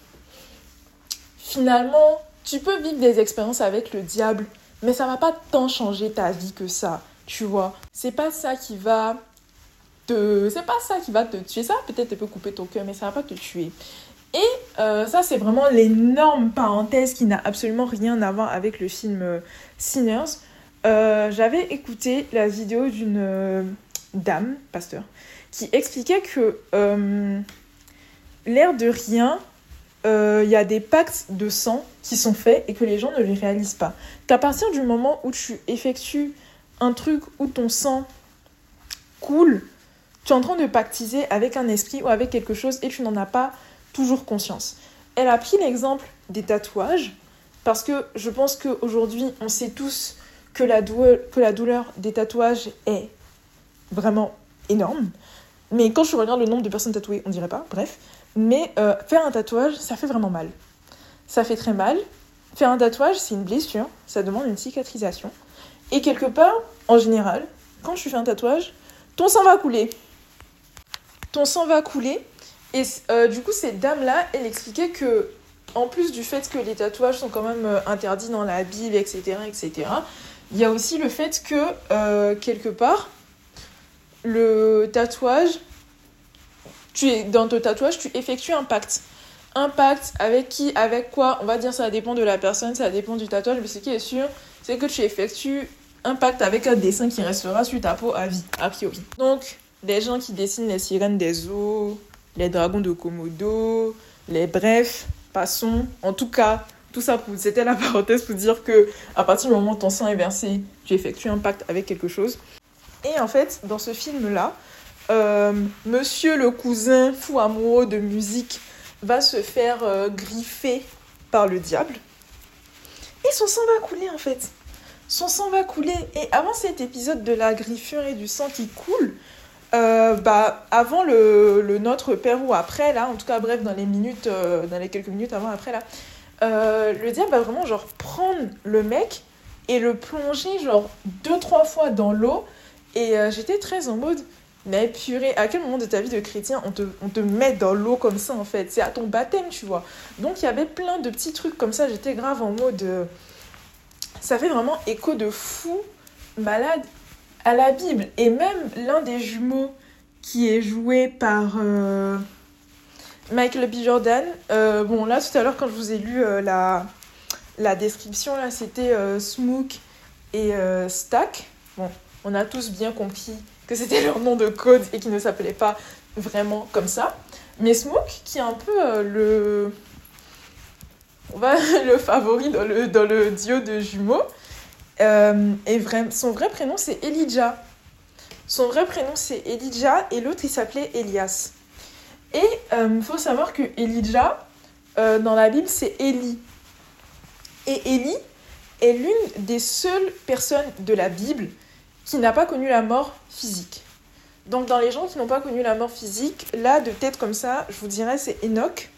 finalement, tu peux vivre des expériences avec le diable, mais ça va pas tant changer ta vie que ça, tu vois. C'est pas ça qui va te... C'est pas ça qui va te tuer. Ça, peut-être, te peut couper ton cœur, mais ça va pas te tuer. Et euh, ça, c'est vraiment l'énorme parenthèse qui n'a absolument rien à voir avec le film euh, Sinners. Euh, j'avais écouté la vidéo d'une euh, dame, pasteur, qui expliquait que euh, l'air de rien, il euh, y a des pactes de sang qui sont faits et que les gens ne les réalisent pas. Qu'à partir du moment où tu effectues un truc où ton sang coule, tu es en train de pactiser avec un esprit ou avec quelque chose et tu n'en as pas toujours conscience. Elle a pris l'exemple des tatouages parce que je pense qu'aujourd'hui, on sait tous que la, douleur, que la douleur des tatouages est vraiment énorme. Mais quand je regarde le nombre de personnes tatouées, on dirait pas, bref. Mais euh, faire un tatouage, ça fait vraiment mal. Ça fait très mal. Faire un tatouage, c'est une blessure. Ça demande une cicatrisation. Et quelque part, en général, quand tu fais un tatouage, ton sang va couler. Ton sang va couler. Et euh, du coup, cette dame-là, elle expliquait que, en plus du fait que les tatouages sont quand même euh, interdits dans la Bible, et cetera, et cetera, il y a aussi le fait que, euh, quelque part, le tatouage... Tu es, dans ton tatouage, tu effectues un pacte. Un pacte avec qui, avec quoi, on va dire ça dépend de la personne, ça dépend du tatouage, mais ce qui est sûr, c'est que tu effectues un pacte avec un dessin qui restera sur ta peau à vie, a priori. Donc, les gens qui dessinent les sirènes des eaux, les dragons de Komodo, les brefs, passons. En tout cas, tout ça, pour, c'était la parenthèse pour dire que à partir du moment où ton sang est versé, tu effectues un pacte avec quelque chose. Et en fait, dans ce film-là, Euh, monsieur le cousin fou amoureux de musique va se faire euh, griffer par le diable et son sang va couler en fait. Son sang va couler et avant cet épisode de la griffure et du sang qui coule, euh, bah avant le, le Notre Père ou après là, en tout cas bref dans les minutes, euh, dans les quelques minutes avant après là, euh, le diable va vraiment genre prendre le mec et le plonger genre deux trois fois dans l'eau et euh, j'étais très en mode mais purée, à quel moment de ta vie de chrétien on te, on te met dans l'eau comme ça en fait? C'est à ton baptême, tu vois. Donc il y avait plein de petits trucs comme ça, j'étais grave en mode... Euh, ça fait vraiment écho de fou malade à la Bible. Et même l'un des jumeaux qui est joué par euh, Michael B. Jordan, euh, bon là tout à l'heure quand je vous ai lu euh, la, la description, là c'était euh, Smook et euh, Stack. Bon, on a tous bien compris que c'était leur nom de code et qui ne s'appelait pas vraiment comme ça. Mais Smook, qui est un peu euh, le... On va le favori dans le, dans le duo de jumeaux, euh, est vrai... son vrai prénom, c'est Elijah. Son vrai prénom, c'est Elijah, et l'autre, il s'appelait Elias. Et il euh, faut savoir que Elijah, euh, dans la Bible, c'est Élie. Et Élie est l'une des seules personnes de la Bible qui n'a pas connu la mort physique. Donc dans les gens qui n'ont pas connu la mort physique, là de tête comme ça, je vous dirais c'est Enoch,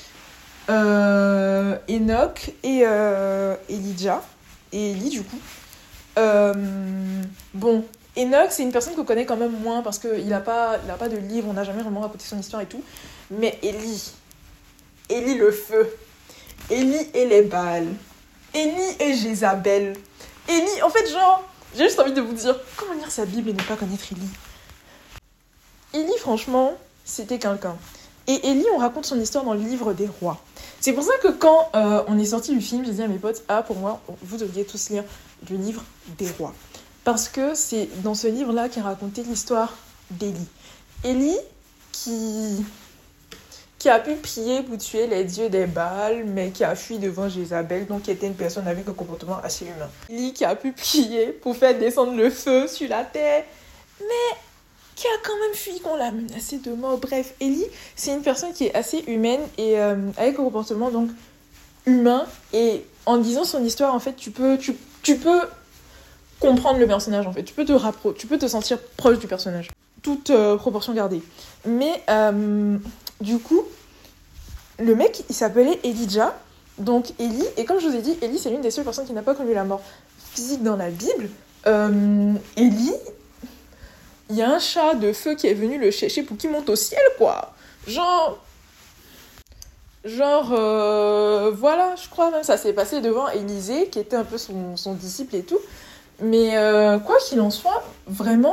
euh, Enoch et euh, Elijah, et Élie du coup. Euh, bon, Enoch c'est une personne qu'on connaît quand même moins parce qu'il n'a pas, il a pas de livre, on n'a jamais vraiment raconté son histoire et tout. Mais Élie, Élie le feu, Élie et les Baals, Élie et Jézabel, Élie, en fait genre... J'ai juste envie de vous dire, comment lire sa Bible et ne pas connaître Élie? Élie, franchement, c'était quelqu'un. Et Élie, on raconte son histoire dans le livre des rois. C'est pour ça que quand euh, on est sorti du film, j'ai dit à mes potes, ah, pour moi, vous devriez tous lire le livre des rois. Parce que c'est dans ce livre-là qu'est racontée l'histoire d'Élie. Élie, qui... qui a pu prier pour tuer les dieux des Baals, mais qui a fui devant Jézabel, donc qui était une personne avec un comportement assez humain. Élie qui a pu prier pour faire descendre le feu sur la terre, mais qui a quand même fui qu'on l'a menacé de mort. Bref, Élie, c'est une personne qui est assez humaine et euh, avec un comportement donc humain et en lisant son histoire, en fait, tu peux, tu, tu peux comprendre le personnage, en fait. Tu peux te rappro- tu peux te sentir proche du personnage. Toute euh, proportion gardée. Mais, euh, du coup, le mec, il s'appelait Elijah. Donc, Eli, et comme je vous ai dit, Eli, c'est l'une des seules personnes qui n'a pas connu la mort physique dans la Bible. Euh, Eli, il y a un chat de feu qui est venu le chercher pour qu'il monte au ciel, quoi. Genre... Genre, euh, voilà, je crois même, ça s'est passé devant Élisée, qui était un peu son, son disciple et tout. Mais euh, quoi qu'il en soit, vraiment,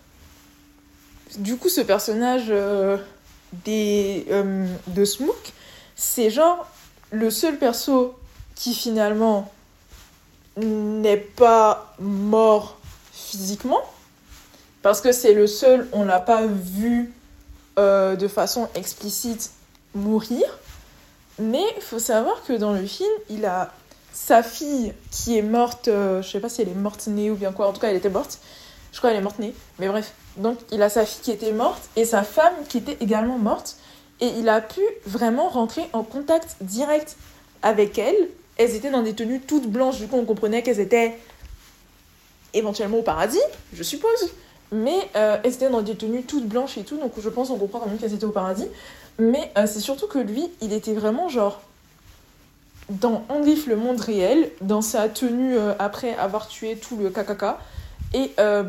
du coup, ce personnage euh, des, euh, de Smook, c'est genre le seul perso qui finalement n'est pas mort physiquement, parce que c'est le seul, on l'a pas vu euh, de façon explicite mourir. Mais il faut savoir que dans le film, il a sa fille qui est morte, euh, je sais pas si elle est morte née ou bien quoi, en tout cas elle était morte, je crois qu'elle est morte née, mais bref. Donc il a sa fille qui était morte et sa femme qui était également morte, et il a pu vraiment rentrer en contact direct avec elles. Elles étaient dans des tenues toutes blanches, du coup on comprenait qu'elles étaient éventuellement au paradis, je suppose, mais euh, elles étaient dans des tenues toutes blanches et tout, donc je pense qu'on comprend quand même qu'elles étaient au paradis. Mais euh, c'est surtout que lui, il était vraiment genre dans Angrif le monde réel, dans sa tenue euh, après avoir tué tout le K K K, et euh,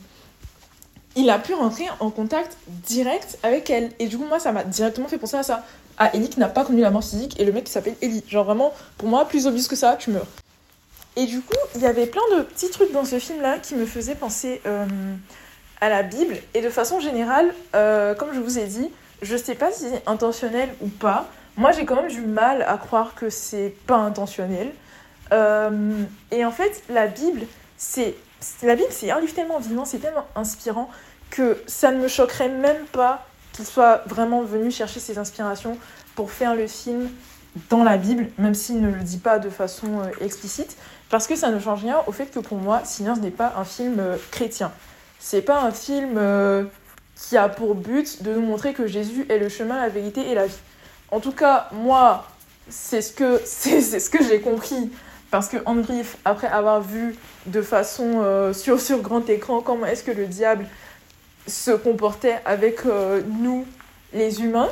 il a pu rentrer en contact direct avec elle. Et du coup, moi, ça m'a directement fait penser à ça. À Ellie qui n'a pas connu la mort physique, et le mec qui s'appelle Ellie. Genre vraiment, pour moi, plus obvious que ça, tu meurs. Et du coup, il y avait plein de petits trucs dans ce film-là qui me faisaient penser euh, à la Bible. Et de façon générale, euh, comme je vous ai dit, je sais pas si c'est intentionnel ou pas. Moi, j'ai quand même du mal à croire que c'est pas intentionnel. Euh, et en fait, la Bible, c'est, la Bible, c'est un livre tellement vivant, c'est tellement inspirant que ça ne me choquerait même pas qu'il soit vraiment venu chercher ses inspirations pour faire le film dans la Bible, même s'il ne le dit pas de façon euh, explicite, parce que ça ne change rien au fait que pour moi, Sinners n'est pas un film euh, chrétien. C'est pas un film... Euh, qui a pour but de nous montrer que Jésus est le chemin, la vérité et la vie. En tout cas, moi, c'est ce que, c'est, c'est ce que j'ai compris, parce que Angrif, après avoir vu de façon euh, sur, sur grand écran comment est-ce que le diable se comportait avec euh, nous, les humains,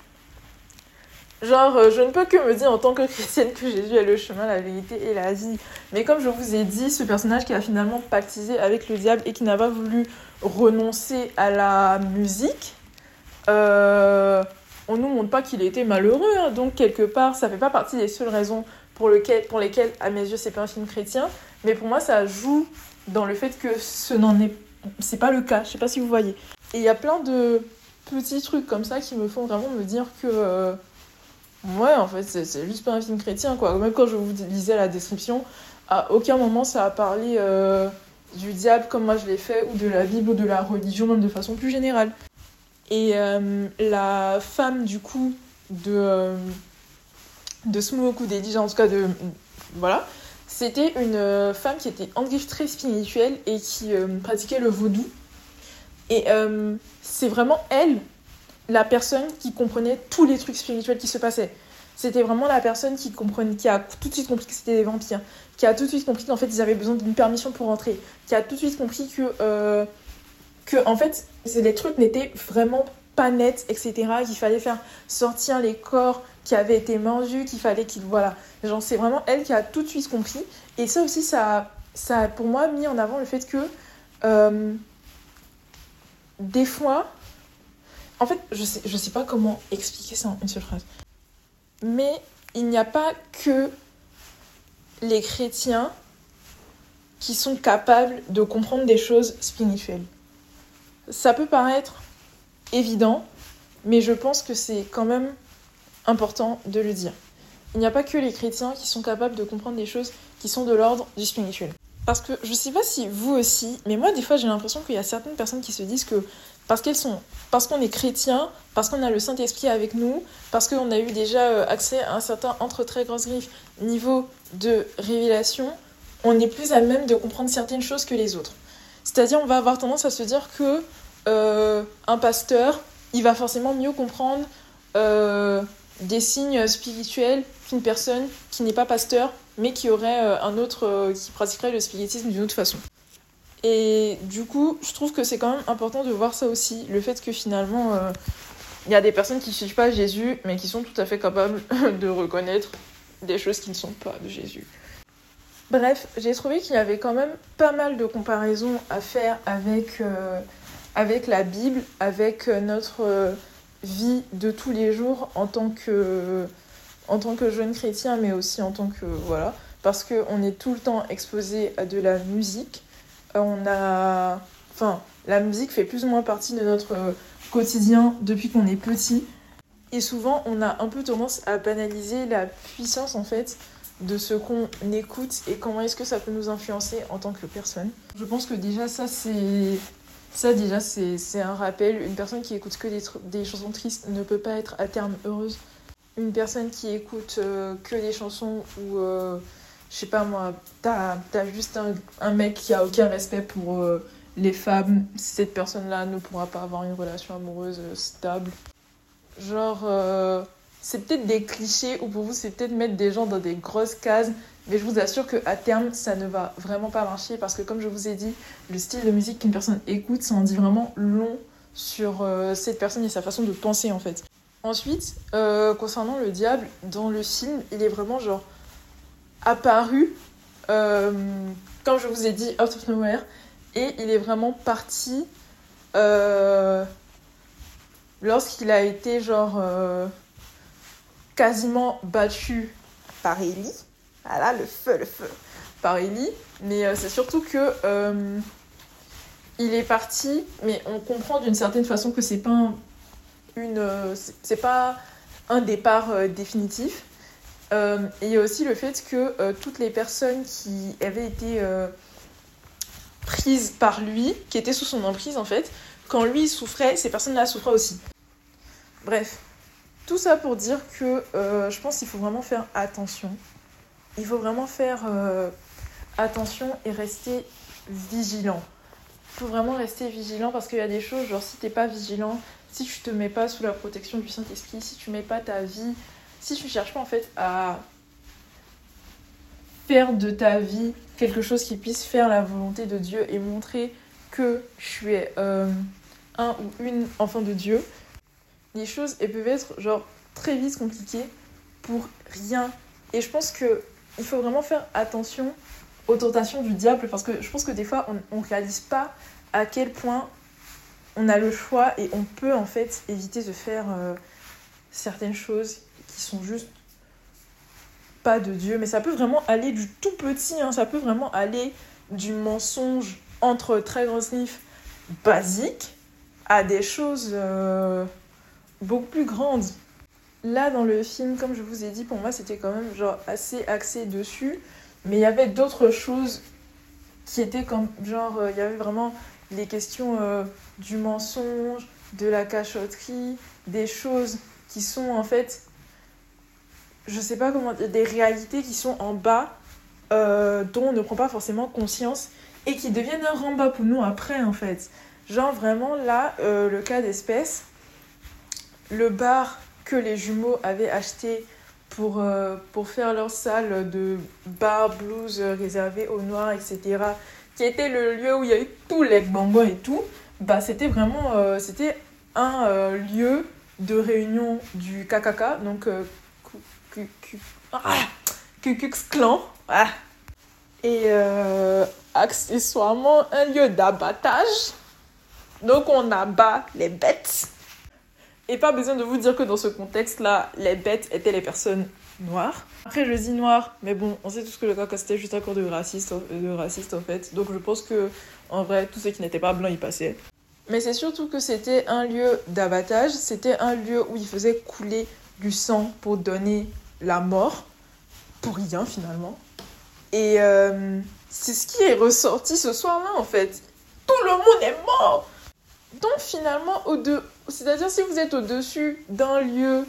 genre, euh, je ne peux que me dire en tant que chrétienne que Jésus est le chemin, la vérité et la vie. Mais comme je vous ai dit, ce personnage qui a finalement pactisé avec le diable et qui n'a pas voulu renoncer à la musique, euh, on nous montre pas qu'il était malheureux, hein. Donc quelque part, ça fait pas partie des seules raisons pour, lequel, pour lesquelles, à mes yeux, c'est pas un film chrétien. Mais pour moi, ça joue dans le fait que ce n'en est, c'est pas le cas. Je sais pas si vous voyez. Et il y a plein de petits trucs comme ça qui me font vraiment me dire que... Euh, ouais, en fait, c'est, c'est juste pas un film chrétien, quoi. Même quand je vous lisais la description, à aucun moment ça a parlé euh, du diable comme moi je l'ai fait, ou de la Bible, ou de la religion, même de façon plus générale. Et euh, la femme, du coup, de, euh, de Smook, ou d'Elijah, en tout cas, de, voilà, c'était une euh, femme qui était en griffe très spirituelle et qui euh, pratiquait le vaudou. Et euh, c'est vraiment elle, la personne qui comprenait tous les trucs spirituels qui se passaient. C'était vraiment la personne qui, comprenait, qui a tout de suite compris que c'était des vampires, qui a tout de suite compris qu'en fait ils avaient besoin d'une permission pour rentrer, qui a tout de suite compris que, euh, que en fait les trucs n'étaient vraiment pas nets, et cetera. Qu'il fallait faire sortir les corps qui avaient été mordus, qu'il fallait qu'ils... Voilà. Genre, c'est vraiment elle qui a tout de suite compris. Et ça aussi, ça, ça a pour moi mis en avant le fait que euh, des fois... En fait, je sais, je sais pas comment expliquer ça en une seule phrase. Mais il n'y a pas que les chrétiens qui sont capables de comprendre des choses spirituelles. Ça peut paraître évident, mais je pense que c'est quand même important de le dire. Il n'y a pas que les chrétiens qui sont capables de comprendre des choses qui sont de l'ordre du spirituel. Parce que je sais pas si vous aussi, mais moi des fois j'ai l'impression qu'il y a certaines personnes qui se disent que parce qu'elles sont, parce qu'on est chrétien, parce qu'on a le Saint-Esprit avec nous, parce qu'on a eu déjà accès à un certain, entre très grosses griffes, niveau de révélation, on est plus à même de comprendre certaines choses que les autres. C'est-à-dire, on va avoir tendance à se dire que euh, un pasteur, il va forcément mieux comprendre euh, des signes spirituels qu'une personne qui n'est pas pasteur, mais qui aurait euh, un autre, euh, qui pratiquerait le spiritisme d'une autre façon. Et du coup, je trouve que c'est quand même important de voir ça aussi, le fait que finalement, il euh, y a des personnes qui ne suivent pas Jésus, mais qui sont tout à fait capables de reconnaître des choses qui ne sont pas de Jésus. Bref, j'ai trouvé qu'il y avait quand même pas mal de comparaisons à faire avec, euh, avec la Bible, avec notre euh, vie de tous les jours en tant que, en tant que jeune chrétien, mais aussi en tant que... Voilà, parce qu'on est tout le temps exposé à de la musique. On a... Enfin, la musique fait plus ou moins partie de notre quotidien depuis qu'on est petit. Et souvent, on a un peu tendance à banaliser la puissance, en fait, de ce qu'on écoute et comment est-ce que ça peut nous influencer en tant que personne. Je pense que déjà, ça, c'est... Ça, déjà, c'est, c'est un rappel. Une personne qui écoute que des, tr- des chansons tristes ne peut pas être à terme heureuse. Une personne qui écoute euh, que des chansons où... Euh, je sais pas moi, t'as, t'as juste un, un mec qui a aucun respect pour euh, les femmes, cette personne-là ne pourra pas avoir une relation amoureuse euh, stable. Genre, euh, c'est peut-être des clichés, ou pour vous, c'est peut-être mettre des gens dans des grosses cases, mais je vous assure qu'à terme, ça ne va vraiment pas marcher, parce que comme je vous ai dit, le style de musique qu'une personne écoute, ça en dit vraiment long sur euh, cette personne et sa façon de penser, en fait. Ensuite, euh, concernant le diable, dans le film, il est vraiment genre... apparu, euh, comme je vous ai dit, out of nowhere, et il est vraiment parti euh, lorsqu'il a été genre euh, quasiment battu par Ellie. Voilà, le feu, le feu, par Ellie. Mais euh, c'est surtout que euh, il est parti, mais on comprend d'une certaine façon que c'est pas un, une, euh, c'est, c'est pas un départ euh, définitif. Euh, et il y a aussi le fait que euh, toutes les personnes qui avaient été euh, prises par lui, qui étaient sous son emprise en fait, quand lui souffrait, ces personnes-là souffraient aussi. Bref, tout ça pour dire que euh, je pense qu'il faut vraiment faire attention. Il faut vraiment faire euh, attention et rester vigilant. Il faut vraiment rester vigilant parce qu'il y a des choses, genre si t'es pas vigilant, si tu te mets pas sous la protection du Saint-Esprit, si tu mets pas ta vie... Si tu ne cherches pas en fait à faire de ta vie quelque chose qui puisse faire la volonté de Dieu et montrer que tu es euh, un ou une enfant de Dieu, les choses elles peuvent être genre très vite compliquées pour rien. Et je pense qu'il faut vraiment faire attention aux tentations du diable parce que je pense que des fois on ne réalise pas à quel point on a le choix et on peut en fait éviter de faire euh, certaines choses qui sont juste pas de Dieu, mais ça peut vraiment aller du tout petit, hein, ça peut vraiment aller du mensonge entre très gros sniffs basiques à des choses euh, beaucoup plus grandes. Là, dans le film, comme je vous ai dit, pour moi, c'était quand même genre assez axé dessus, mais il y avait d'autres choses qui étaient comme, genre, il euh, y avait vraiment les questions euh, du mensonge, de la cachotterie, des choses qui sont en fait... je sais pas comment dire, des réalités qui sont en bas, euh, dont on ne prend pas forcément conscience, et qui deviennent un rembat pour nous après, en fait. Genre, vraiment, là, euh, le cas d'espèce, le bar que les jumeaux avaient acheté pour, euh, pour faire leur salle de bar blues réservée aux noirs, et cetera, qui était le lieu où il y a eu tous les bonbons et tout, bah, c'était vraiment, euh, c'était un euh, lieu de réunion du K K K, donc... Euh, Ku Klux Klan. Ah. Et euh, accessoirement un lieu d'abattage. Donc on abat les bêtes. Et pas besoin de vous dire que dans ce contexte-là, les bêtes étaient les personnes noires. Après je dis noires, mais bon, on sait tous que le caca c'était juste un cours de raciste, de raciste en fait. Donc je pense que en vrai, tous ceux qui n'étaient pas blancs, y passaient. Mais c'est surtout que c'était un lieu d'abattage. C'était un lieu où ils faisaient couler du sang pour donner la mort, pour rien finalement. Et euh, c'est ce qui est ressorti ce soir-là en fait. Tout le monde est mort. Donc finalement, au de... c'est-à-dire si vous êtes au-dessus d'un lieu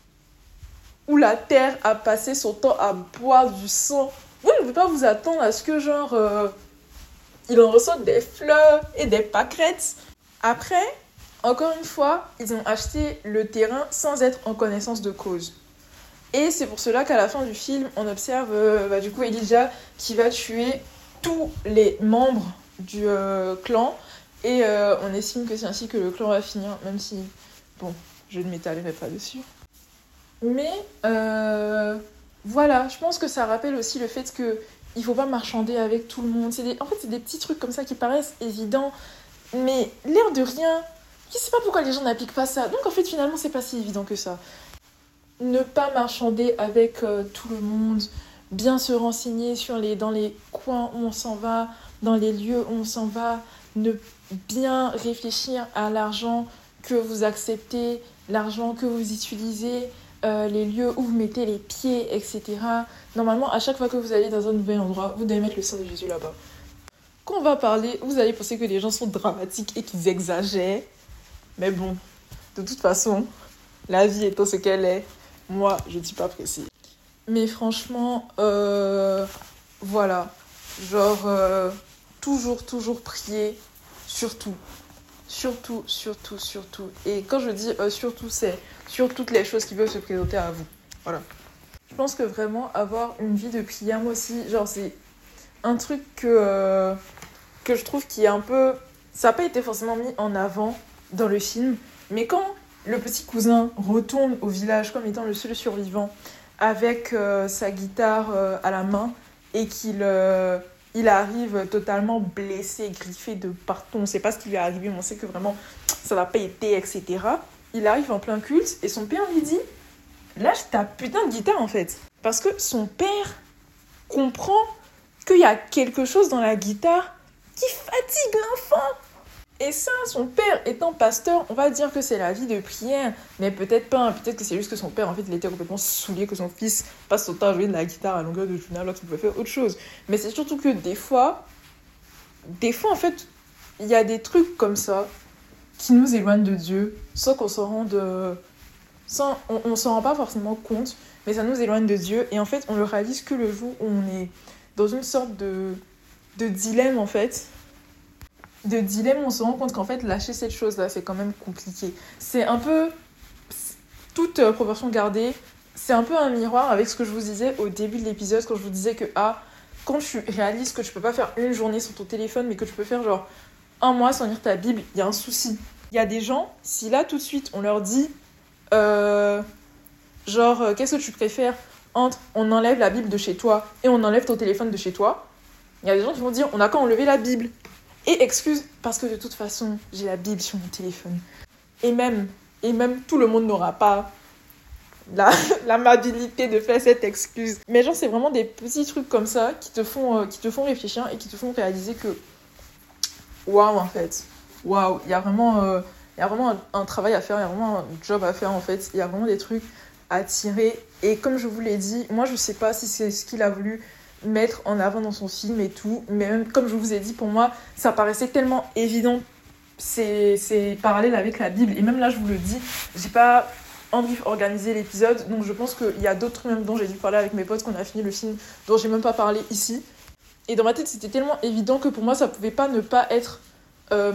où la terre a passé son temps à boire du sang, vous ne pouvez pas vous attendre à ce que genre euh, il en ressorte des fleurs et des pâquerettes. Après, encore une fois, ils ont acheté le terrain sans être en connaissance de cause. Et c'est pour cela qu'à la fin du film, on observe euh, bah, du coup Elijah qui va tuer tous les membres du euh, clan. Et euh, on estime que c'est ainsi que le clan va finir, même si, bon, je ne m'étalerai pas dessus. Mais, euh, voilà, je pense que ça rappelle aussi le fait que il faut pas marchander avec tout le monde. C'est des... En fait, c'est des petits trucs comme ça qui paraissent évidents, mais l'air de rien, je sais pas pourquoi les gens n'appliquent pas ça. Donc en fait, finalement, c'est pas si évident que ça. Ne pas marchander avec euh, tout le monde, bien se renseigner sur les, dans les coins où on s'en va, dans les lieux où on s'en va, ne bien réfléchir à l'argent que vous acceptez, l'argent que vous utilisez, euh, les lieux où vous mettez les pieds, et cetera. Normalement, à chaque fois que vous allez dans un nouvel endroit, vous devez mettre le sang de Jésus là-bas. Quand on va parler, vous allez penser que les gens sont dramatiques et qu'ils exagèrent. Mais bon, de toute façon, la vie étant ce qu'elle est, moi, je ne suis pas pressée. Mais franchement, euh, voilà. Genre, euh, toujours, toujours prier. Surtout. Surtout, surtout, surtout. Et quand je dis euh, surtout, c'est sur toutes les choses qui peuvent se présenter à vous. Voilà. Je pense que vraiment, avoir une vie de prière, moi aussi, genre, c'est un truc que, euh, que je trouve qui est un peu... Ça n'a pas été forcément mis en avant dans le film, mais quand le petit cousin retourne au village comme étant le seul survivant avec euh, sa guitare euh, à la main et qu'il euh, il arrive totalement blessé, griffé de partout, on ne sait pas ce qui lui est arrivé, mais on sait que vraiment ça n'a pas été, et cetera. Il arrive en plein culte et son père lui dit « Lâche ta putain de guitare en fait !» Parce que son père comprend qu'il y a quelque chose dans la guitare qui fatigue l'enfant. Et ça, son père étant pasteur, on va dire que c'est la vie de prière, mais peut-être pas, peut-être que c'est juste que son père, en fait, il était complètement saoulé que son fils passe son temps à jouer de la guitare à longueur de journée alors qu'il pouvait faire autre chose. Mais c'est surtout que des fois, des fois, en fait, il y a des trucs comme ça qui nous éloignent de Dieu, sans qu'on s'en rende... Sans, on, on s'en rend pas forcément compte, mais ça nous éloigne de Dieu, et en fait, on le réalise que le jour où on est dans une sorte de, de dilemme, en fait, de dilemme, on se rend compte qu'en fait, lâcher cette chose-là, c'est quand même compliqué. C'est un peu, toute euh, proportion gardée, c'est un peu un miroir avec ce que je vous disais au début de l'épisode, quand je vous disais que, ah, quand tu réalises que tu peux pas faire une journée sans ton téléphone, mais que tu peux faire genre un mois sans lire ta Bible, il y a un souci. Il y a des gens, si là, tout de suite, on leur dit, euh, genre, euh, qu'est-ce que tu préfères entre on enlève la Bible de chez toi et on enlève ton téléphone de chez toi, il y a des gens qui vont dire, on a qu'à enlever la Bible. Et excuse, parce que de toute façon, j'ai la Bible sur mon téléphone. Et même, et même tout le monde n'aura pas la, l'amabilité de faire cette excuse. Mais genre, c'est vraiment des petits trucs comme ça qui te font, euh, qui te font réfléchir et qui te font réaliser que, waouh, en fait, waouh, il y a vraiment, euh, il y a vraiment un, un travail à faire, il y a vraiment un job à faire, en fait. Il y a vraiment des trucs à tirer. Et comme je vous l'ai dit, moi, je sais pas si c'est ce qu'il a voulu mettre en avant dans son film et tout, mais même comme je vous ai dit, pour moi ça paraissait tellement évident, c'est, c'est parallèle avec la Bible, et même là je vous le dis, j'ai pas envie d'organiser l'épisode, donc je pense qu'il y a d'autres trucs même dont j'ai dû parler avec mes potes quand on a fini le film, dont j'ai même pas parlé ici, et dans ma tête c'était tellement évident que pour moi ça pouvait pas ne pas être euh,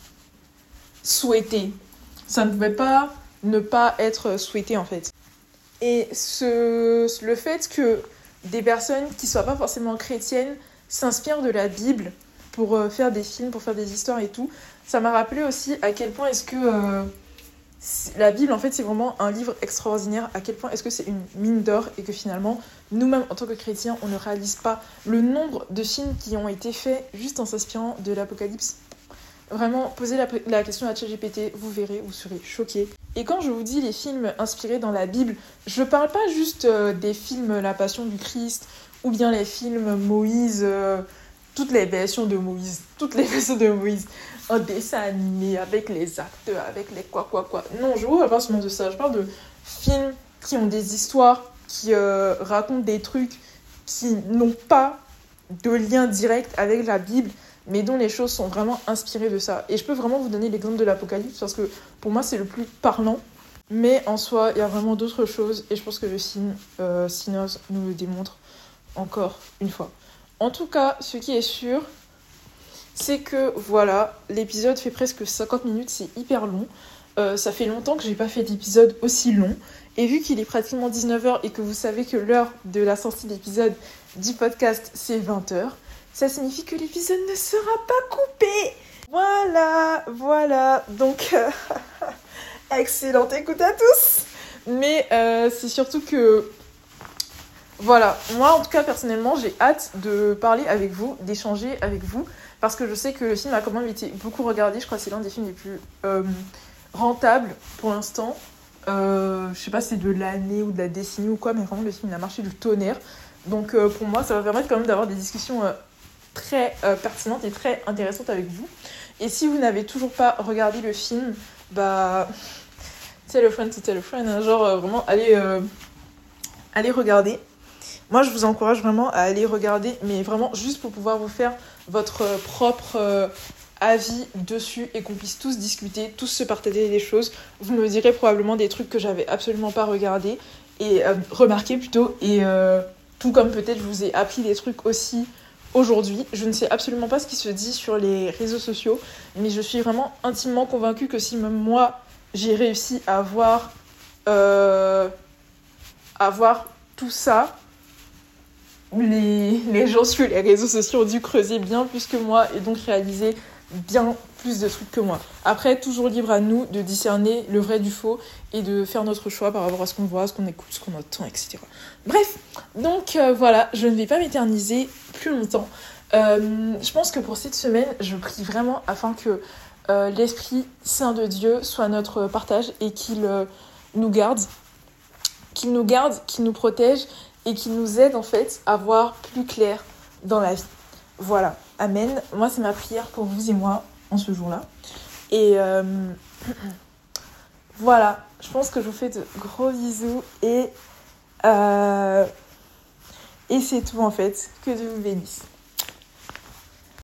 souhaité, ça ne pouvait pas ne pas être souhaité en fait. Et ce, le fait que des personnes qui ne soient pas forcément chrétiennes s'inspirent de la Bible pour euh, faire des films, pour faire des histoires et tout. Ça m'a rappelé aussi à quel point est-ce que euh, la Bible, en fait, c'est vraiment un livre extraordinaire, à quel point est-ce que c'est une mine d'or et que finalement, nous-mêmes, en tant que chrétiens, on ne réalise pas le nombre de films qui ont été faits juste en s'inspirant de l'Apocalypse. Vraiment, posez la, la question à ChatGPT, vous verrez, vous serez choqués. Et quand je vous dis les films inspirés dans la Bible, je parle pas juste euh, des films La Passion du Christ, ou bien les films Moïse, euh, toutes les versions de Moïse, toutes les versions de Moïse, en dessin animé, avec les acteurs, avec les quoi quoi quoi. Non, je vous parle pas seulement de ça, je parle de films qui ont des histoires, qui euh, racontent des trucs qui n'ont pas de lien direct avec la Bible, mais dont les choses sont vraiment inspirées de ça. Et je peux vraiment vous donner l'exemple de l'Apocalypse, parce que pour moi, c'est le plus parlant. Mais en soi, il y a vraiment d'autres choses, et je pense que le film euh, Sinners nous le démontre encore une fois. En tout cas, ce qui est sûr, c'est que, voilà, l'épisode fait presque cinquante minutes, c'est hyper long. Euh, ça fait longtemps que j'ai pas fait d'épisode aussi long. Et vu qu'il est pratiquement dix-neuf heures et que vous savez que l'heure de la sortie de l'épisode du podcast, c'est vingt heures, ça signifie que l'épisode ne sera pas coupé. Voilà, voilà. Donc, euh, excellente écoute à tous. Mais euh, c'est surtout que... Voilà, moi en tout cas personnellement j'ai hâte de parler avec vous, d'échanger avec vous, parce que je sais que le film a quand même été beaucoup regardé, je crois que c'est l'un des films les plus euh, rentables pour l'instant. Euh, je sais pas si c'est de l'année ou de la décennie ou quoi, mais vraiment le film il a marché du tonnerre. Donc euh, pour moi ça va permettre quand même d'avoir des discussions euh, très euh, pertinentes et très intéressantes avec vous. Et si vous n'avez toujours pas regardé le film, bah... tell a friend to tell a friend, hein, genre euh, vraiment allez, euh, allez regarder. Moi, je vous encourage vraiment à aller regarder, mais vraiment juste pour pouvoir vous faire votre propre euh, avis dessus et qu'on puisse tous discuter, tous se partager des choses. Vous me direz probablement des trucs que j'avais absolument pas regardé et euh, remarqué plutôt. Et euh, tout comme peut-être je vous ai appris des trucs aussi aujourd'hui. Je ne sais absolument pas ce qui se dit sur les réseaux sociaux, mais je suis vraiment intimement convaincue que si même moi, j'ai réussi à voir, euh, à voir tout ça, Les, les gens sur les réseaux sociaux ont dû creuser bien plus que moi et donc réaliser bien plus de trucs que moi. Après, toujours libre à nous de discerner le vrai du faux et de faire notre choix par rapport à ce qu'on voit, ce qu'on écoute, ce qu'on entend, et cetera. Bref, donc euh, voilà, je ne vais pas m'éterniser plus longtemps. Euh, je pense que pour cette semaine, je prie vraiment afin que euh, l'Esprit Saint de Dieu soit notre partage et qu'il euh, nous garde, qu'il nous garde, qu'il nous protège et qui nous aide en fait à voir plus clair dans la vie. Voilà, amen. Moi, c'est ma prière pour vous et moi en ce jour-là. Et euh, voilà, je pense que je vous fais de gros bisous et, euh, et c'est tout en fait. Que Dieu vous bénisse.